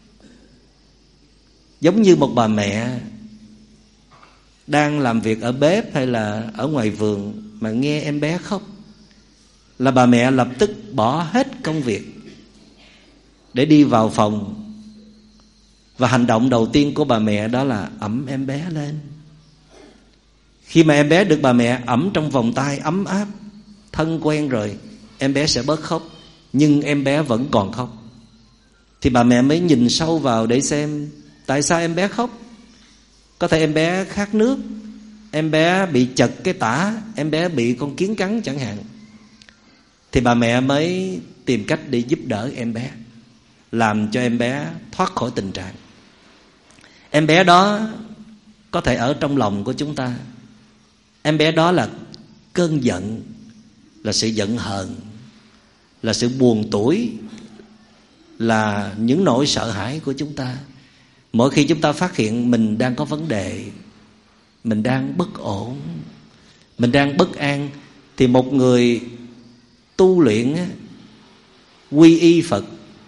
[SPEAKER 1] Giống như một bà mẹ đang làm việc ở bếp hay là ở ngoài vườn mà nghe em bé khóc, là bà mẹ lập tức bỏ hết công việc để đi vào phòng. Và hành động đầu tiên của bà mẹ đó là ẵm em bé lên. Khi mà em bé được bà mẹ ẵm trong vòng tay ấm áp, thân quen rồi, em bé sẽ bớt khóc. Nhưng em bé vẫn còn khóc, thì bà mẹ mới nhìn sâu vào để xem tại sao em bé khóc. Có thể em bé khát nước, em bé bị chật cái tả, em bé bị con kiến cắn chẳng hạn. Thì bà mẹ mới tìm cách để giúp đỡ em bé, làm cho em bé thoát khỏi tình trạng. Em bé đó có thể ở trong lòng của chúng ta. Em bé đó là cơn giận, là sự giận hờn, là sự buồn tủi, là những nỗi sợ hãi của chúng ta. Mỗi khi chúng ta phát hiện mình đang có vấn đề, mình đang bất ổn, mình đang bất an, thì một người tu luyện quy y Phật,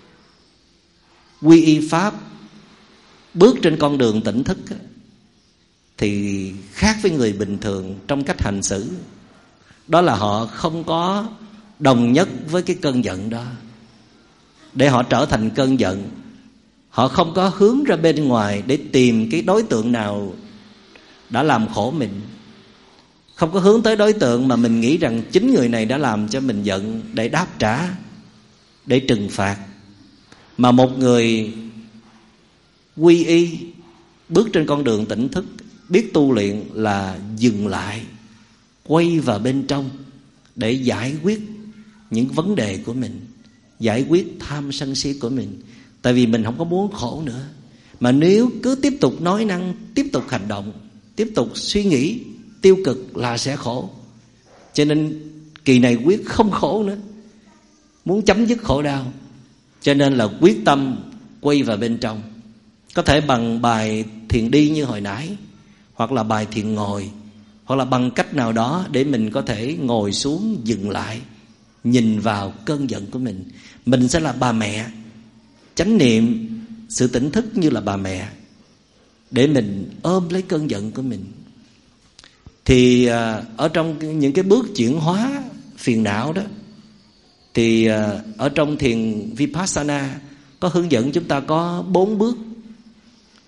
[SPEAKER 1] quy y Pháp, bước trên con đường tỉnh thức, thì khác với người bình thường trong cách hành xử. Đó là họ không có đồng nhất với cái cơn giận đó. Để họ trở thành cơn giận, họ không có hướng ra bên ngoài để tìm cái đối tượng nào đã làm khổ mình. Không có hướng tới đối tượng mà mình nghĩ rằng chính người này đã làm cho mình giận, để đáp trả, để trừng phạt. Mà một người quy y, bước trên con đường tỉnh thức, biết tu luyện là dừng lại, quay vào bên trong để giải quyết những vấn đề của mình, giải quyết tham sân si của mình. Tại vì mình không có muốn khổ nữa. Mà nếu cứ tiếp tục nói năng, tiếp tục hành động, tiếp tục suy nghĩ tiêu cực là sẽ khổ. Cho nên kỳ này quyết không khổ nữa, muốn chấm dứt khổ đau. Cho nên là quyết tâm quay vào bên trong. Có thể bằng bài thiền đi như hồi nãy, hoặc là bài thiền ngồi, hoặc là bằng cách nào đó để mình có thể ngồi xuống, dừng lại, nhìn vào cơn giận của mình. Mình sẽ là bà mẹ, chánh niệm sự tỉnh thức như là bà mẹ, để mình ôm lấy cơn giận của mình. Thì ở trong những cái bước chuyển hóa phiền não đó, thì ở trong thiền Vipassana có hướng dẫn chúng ta có 4 bước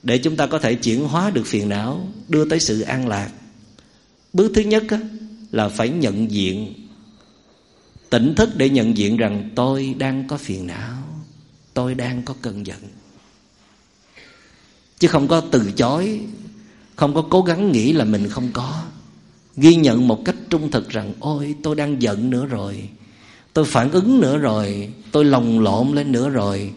[SPEAKER 1] để chúng ta có thể chuyển hóa được phiền não, đưa tới sự an lạc. Bước thứ nhất là phải nhận diện, tỉnh thức để nhận diện rằng tôi đang có phiền não, tôi đang có cơn giận. Chứ không có từ chối, không có cố gắng nghĩ là mình không có. Ghi nhận một cách trung thực rằng ôi tôi đang giận nữa rồi, tôi phản ứng nữa rồi, tôi lồng lộn lên nữa rồi,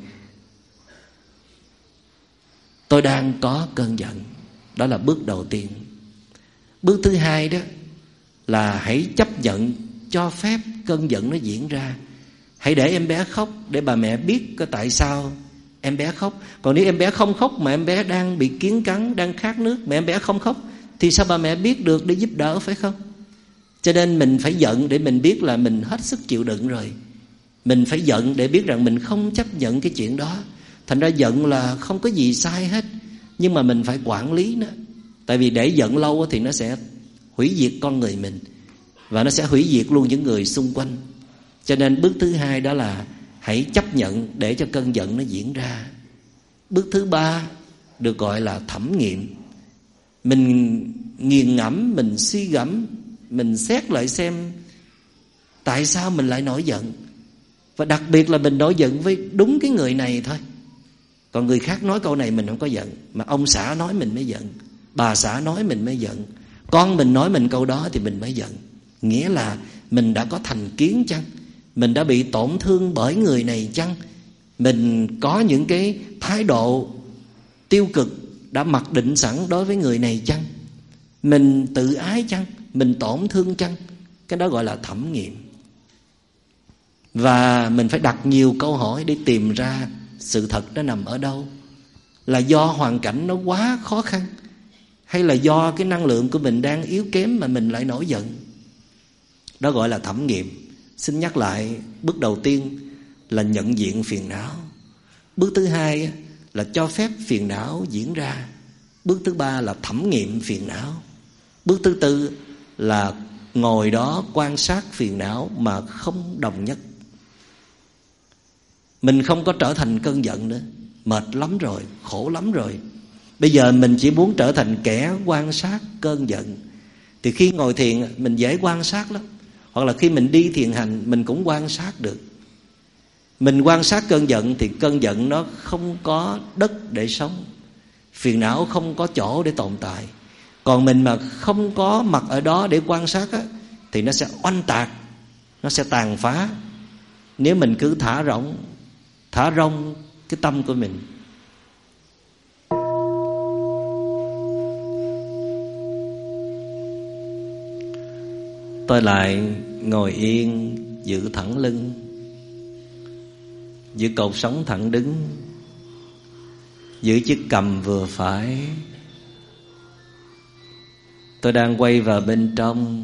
[SPEAKER 1] tôi đang có cơn giận. Đó là bước đầu tiên. Bước thứ hai đó là hãy chấp nhận, cho phép cơn giận nó diễn ra. Hãy để em bé khóc, để bà mẹ biết có tại sao em bé khóc. Còn nếu em bé không khóc mà em bé đang bị kiến cắn, đang khát nước mà em bé không khóc, thì sao bà mẹ biết được để giúp đỡ, phải không? Cho nên mình phải giận để mình biết là mình hết sức chịu đựng rồi. Mình phải giận để biết rằng mình không chấp nhận cái chuyện đó. Thành ra giận là không có gì sai hết, nhưng mà mình phải quản lý nó. Tại vì để giận lâu thì nó sẽ hủy diệt con người mình, và nó sẽ hủy diệt luôn những người xung quanh. Cho nên bước thứ hai đó là hãy chấp nhận để cho cơn giận nó diễn ra. Bước thứ ba được gọi là thẩm nghiệm. Mình nghiền ngẫm, mình suy gẫm, mình xét lại xem tại sao mình lại nổi giận. Và đặc biệt là mình nổi giận với đúng cái người này thôi. Còn người khác nói câu này mình không có giận, mà ông xã nói mình mới giận, bà xã nói mình mới giận, con mình nói mình câu đó thì mình mới giận. Nghĩa là mình đã có thành kiến chăng? Mình đã bị tổn thương bởi người này chăng? Mình có những cái thái độ tiêu cực đã mặc định sẵn đối với người này chăng? Mình tự ái chăng? Mình tổn thương chăng? Cái đó gọi là thẩm nghiệm. Và mình phải đặt nhiều câu hỏi để tìm ra sự thật nó nằm ở đâu. Là do hoàn cảnh nó quá khó khăn, hay là do cái năng lượng của mình đang yếu kém mà mình lại nổi giận? Đó gọi là thẩm nghiệm. Xin nhắc lại, bước đầu tiên là nhận diện phiền não. Bước thứ hai là cho phép phiền não diễn ra. Bước thứ ba là thẩm nghiệm phiền não. Bước thứ tư là ngồi đó quan sát phiền não mà không đồng nhất. Mình không có trở thành cơn giận nữa, mệt lắm rồi, khổ lắm rồi. Bây giờ mình chỉ muốn trở thành kẻ quan sát cơn giận. Thì khi ngồi thiền mình dễ quan sát lắm. Hoặc là khi mình đi thiền hành mình cũng quan sát được. Mình quan sát cơn giận thì cơn giận nó không có đất để sống, phiền não không có chỗ để tồn tại. Còn mình mà không có mặt ở đó để quan sát á, thì nó sẽ oanh tạc, nó sẽ tàn phá. Nếu mình cứ thả rông cái tâm của mình. Tôi lại ngồi yên, giữ thẳng lưng, giữ cột sống thẳng đứng, giữ chiếc cằm vừa phải. Tôi đang quay vào bên trong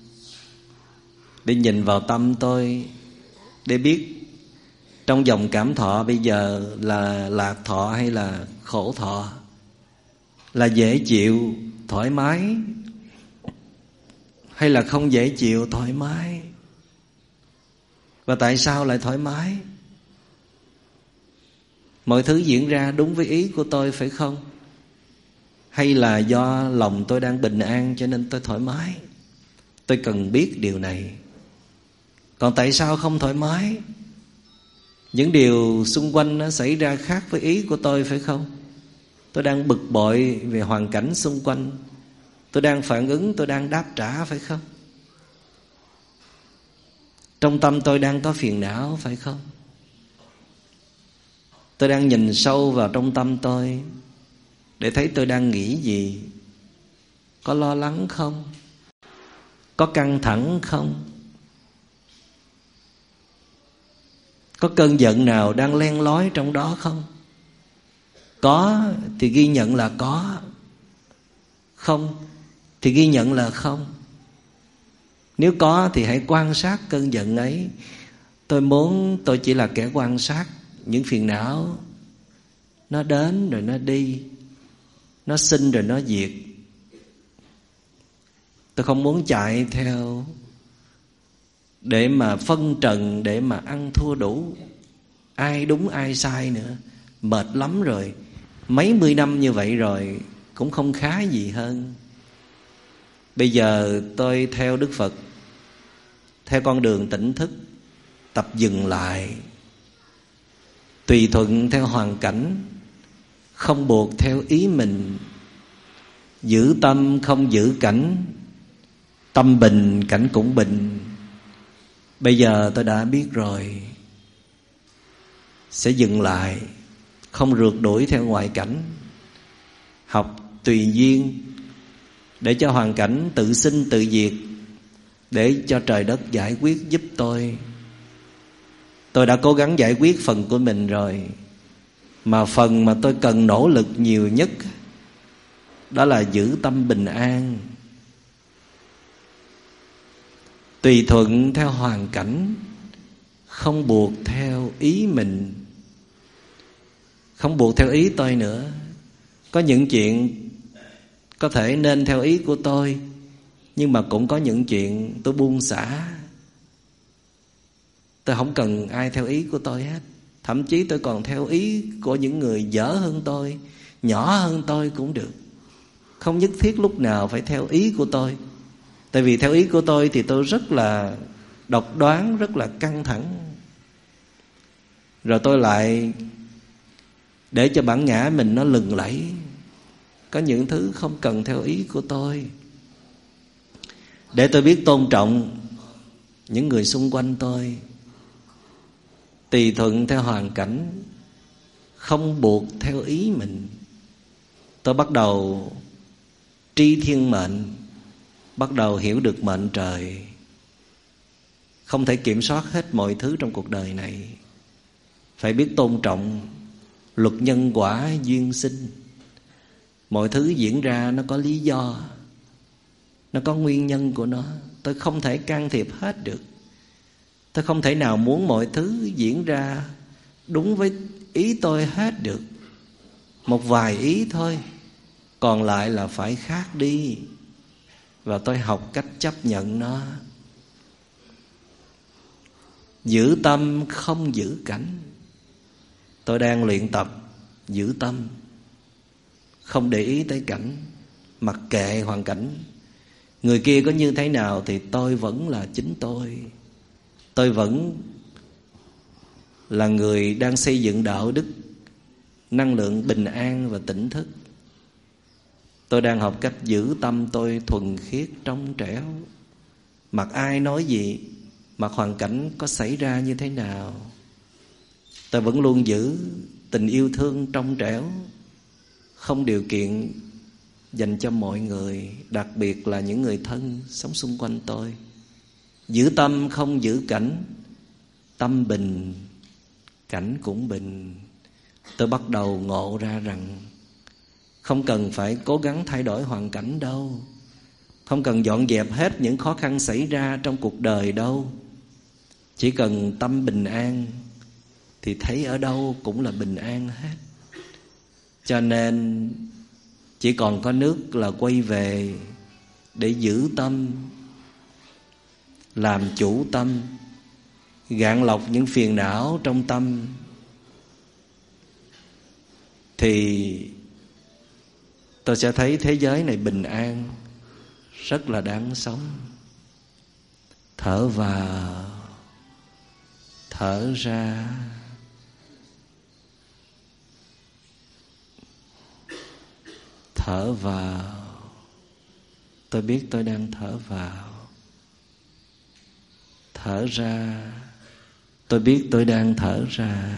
[SPEAKER 1] để nhìn vào tâm tôi, để biết trong dòng cảm thọ bây giờ là lạc thọ hay là khổ thọ, là dễ chịu, thoải mái hay là không dễ chịu, thoải mái. Và tại sao lại thoải mái? Mọi thứ diễn ra đúng với ý của tôi phải không? Hay là do lòng tôi đang bình an cho nên tôi thoải mái? Tôi cần biết điều này. Còn tại sao không thoải mái? Những điều xung quanh nó xảy ra khác với ý của tôi phải không? Tôi đang bực bội về hoàn cảnh xung quanh, tôi đang phản ứng, tôi đang đáp trả phải không? Trong tâm tôi đang có phiền não phải không? Tôi đang nhìn sâu vào trong tâm tôi để thấy tôi đang nghĩ gì. Có lo lắng không? Có căng thẳng không? Có cơn giận nào đang len lói trong đó không? Có thì ghi nhận là có, không thì ghi nhận là không. Nếu có thì hãy quan sát cơn giận ấy. Tôi chỉ là kẻ quan sát những phiền não. Nó đến rồi nó đi, nó sinh rồi nó diệt. Tôi không muốn chạy theo để mà phân trần, để mà ăn thua đủ, ai đúng ai sai nữa. Mệt lắm rồi. mấy mươi năm như vậy rồi cũng không khá gì hơn. Bây giờ tôi theo Đức Phật, theo con đường tỉnh thức, tập dừng lại, tùy thuận theo hoàn cảnh, không buộc theo ý mình, giữ tâm không giữ cảnh, tâm bình cảnh cũng bình. Bây giờ tôi đã biết rồi, sẽ dừng lại, không rượt đuổi theo ngoại cảnh, học tùy duyên, để cho hoàn cảnh tự sinh tự diệt, để cho trời đất giải quyết giúp tôi. Tôi đã cố gắng giải quyết phần của mình rồi, mà phần mà tôi cần nỗ lực nhiều nhất đó là giữ tâm bình an, tùy thuận theo hoàn cảnh, không buộc theo ý mình, không buộc theo ý tôi nữa. Có những chuyện có thể nên theo ý của tôi, nhưng mà cũng có những chuyện tôi buông xả. Tôi không cần ai theo ý của tôi hết. Thậm chí tôi còn theo ý của những người dở hơn tôi, nhỏ hơn tôi cũng được. Không nhất thiết lúc nào phải theo ý của tôi. Tại vì theo ý của tôi thì tôi rất là độc đoán, rất là căng thẳng. Rồi tôi lại để cho bản ngã mình nó lừng lẫy. Có những thứ không cần theo ý của tôi, để tôi biết tôn trọng những người xung quanh tôi, tùy thuận theo hoàn cảnh, không buộc theo ý mình. Tôi bắt đầu tri thiên mệnh, bắt đầu hiểu được mệnh trời. Không thể kiểm soát hết mọi thứ trong cuộc đời này. Phải biết tôn trọng luật nhân quả duyên sinh. Mọi thứ diễn ra nó có lý do, nó có nguyên nhân của nó. Tôi không thể can thiệp hết được. Tôi không thể nào muốn mọi thứ diễn ra đúng với ý tôi hết được. Một vài ý thôi, còn lại là phải khác đi. Và tôi học cách chấp nhận nó. Giữ tâm không giữ cảnh. Tôi đang luyện tập giữ tâm, không để ý tới cảnh, mặc kệ hoàn cảnh. Người kia có như thế nào thì tôi vẫn là chính tôi. Tôi vẫn là người đang xây dựng đạo đức, năng lượng bình an và tỉnh thức. Tôi đang học cách giữ tâm tôi thuần khiết, trong trẻo. Mặc ai nói gì, mặc hoàn cảnh có xảy ra như thế nào, tôi vẫn luôn giữ tình yêu thương trong trẻo, không điều kiện, dành cho mọi người, đặc biệt là những người thân sống xung quanh tôi. Giữ tâm không giữ cảnh, tâm bình, cảnh cũng bình. Tôi bắt đầu ngộ ra rằng không cần phải cố gắng thay đổi hoàn cảnh đâu, không cần dọn dẹp hết những khó khăn xảy ra trong cuộc đời đâu. Chỉ cần tâm bình an thì thấy ở đâu cũng là bình an hết. Cho nên chỉ còn có nước là quay về để giữ tâm, làm chủ tâm, gạn lọc những phiền não trong tâm, thì tôi sẽ thấy thế giới này bình an, rất là đáng sống. Thở vào, thở ra. Thở vào, tôi biết tôi đang thở vào. Thở ra, tôi biết tôi đang thở ra.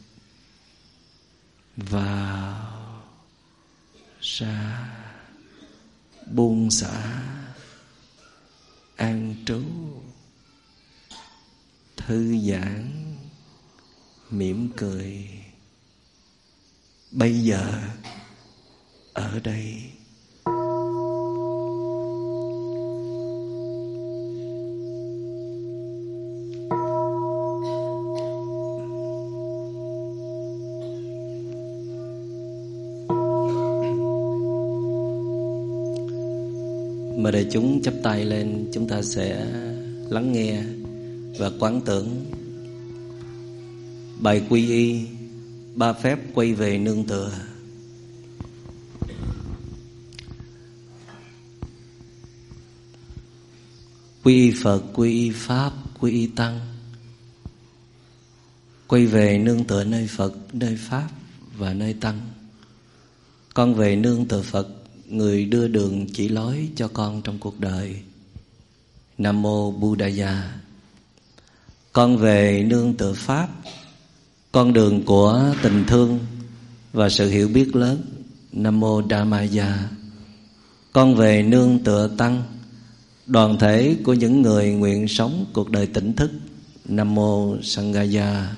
[SPEAKER 1] Vào, ra, buông xả, an trú, thư giãn, mỉm cười. Bây giờ ở đây. Mời đại chúng chắp tay lên, chúng ta sẽ lắng nghe và quán tưởng bài quy y, ba phép quay về nương tựa. quy y Phật, quy y Pháp, quy y Tăng. Quay về nương tựa nơi Phật, nơi Pháp và nơi Tăng. Con về nương tựa Phật, người đưa đường chỉ lối cho con trong cuộc đời. Nam mô Buddhaya. Con về nương tựa Pháp, con đường của tình thương và sự hiểu biết lớn. Nam mô Dhammaya. Con về nương tựa Tăng, đoàn thể của những người nguyện sống cuộc đời tỉnh thức. Nam mô Sanghaya.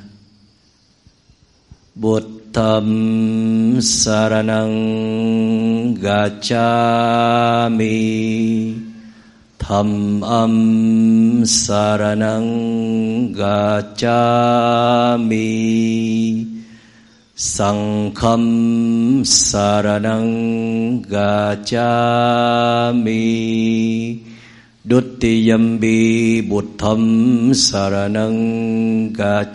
[SPEAKER 1] Buddham saranang gacchami, Dhammam saranang gacchami, Sangham saranang gacchami, Duttiyampi Buddham saranang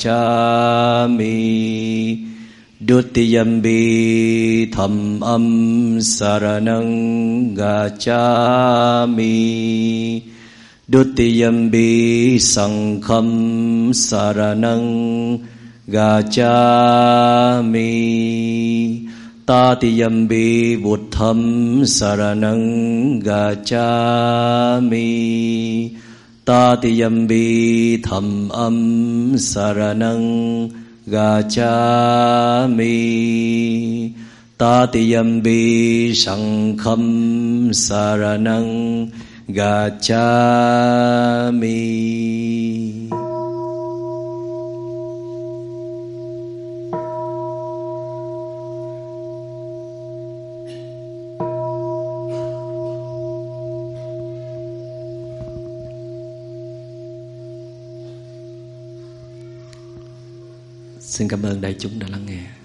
[SPEAKER 1] gacchami, Duttiyampi Dhammam saranang gacchami, Duttiyampi Sangham saranang gacchami, Tatiyampi Buddham saranang gacchami, Tatiyampi Dhammam saranang gacchami, Tatiyampi Sangham saranang gacchami. Xin cảm ơn đại chúng đã lắng nghe.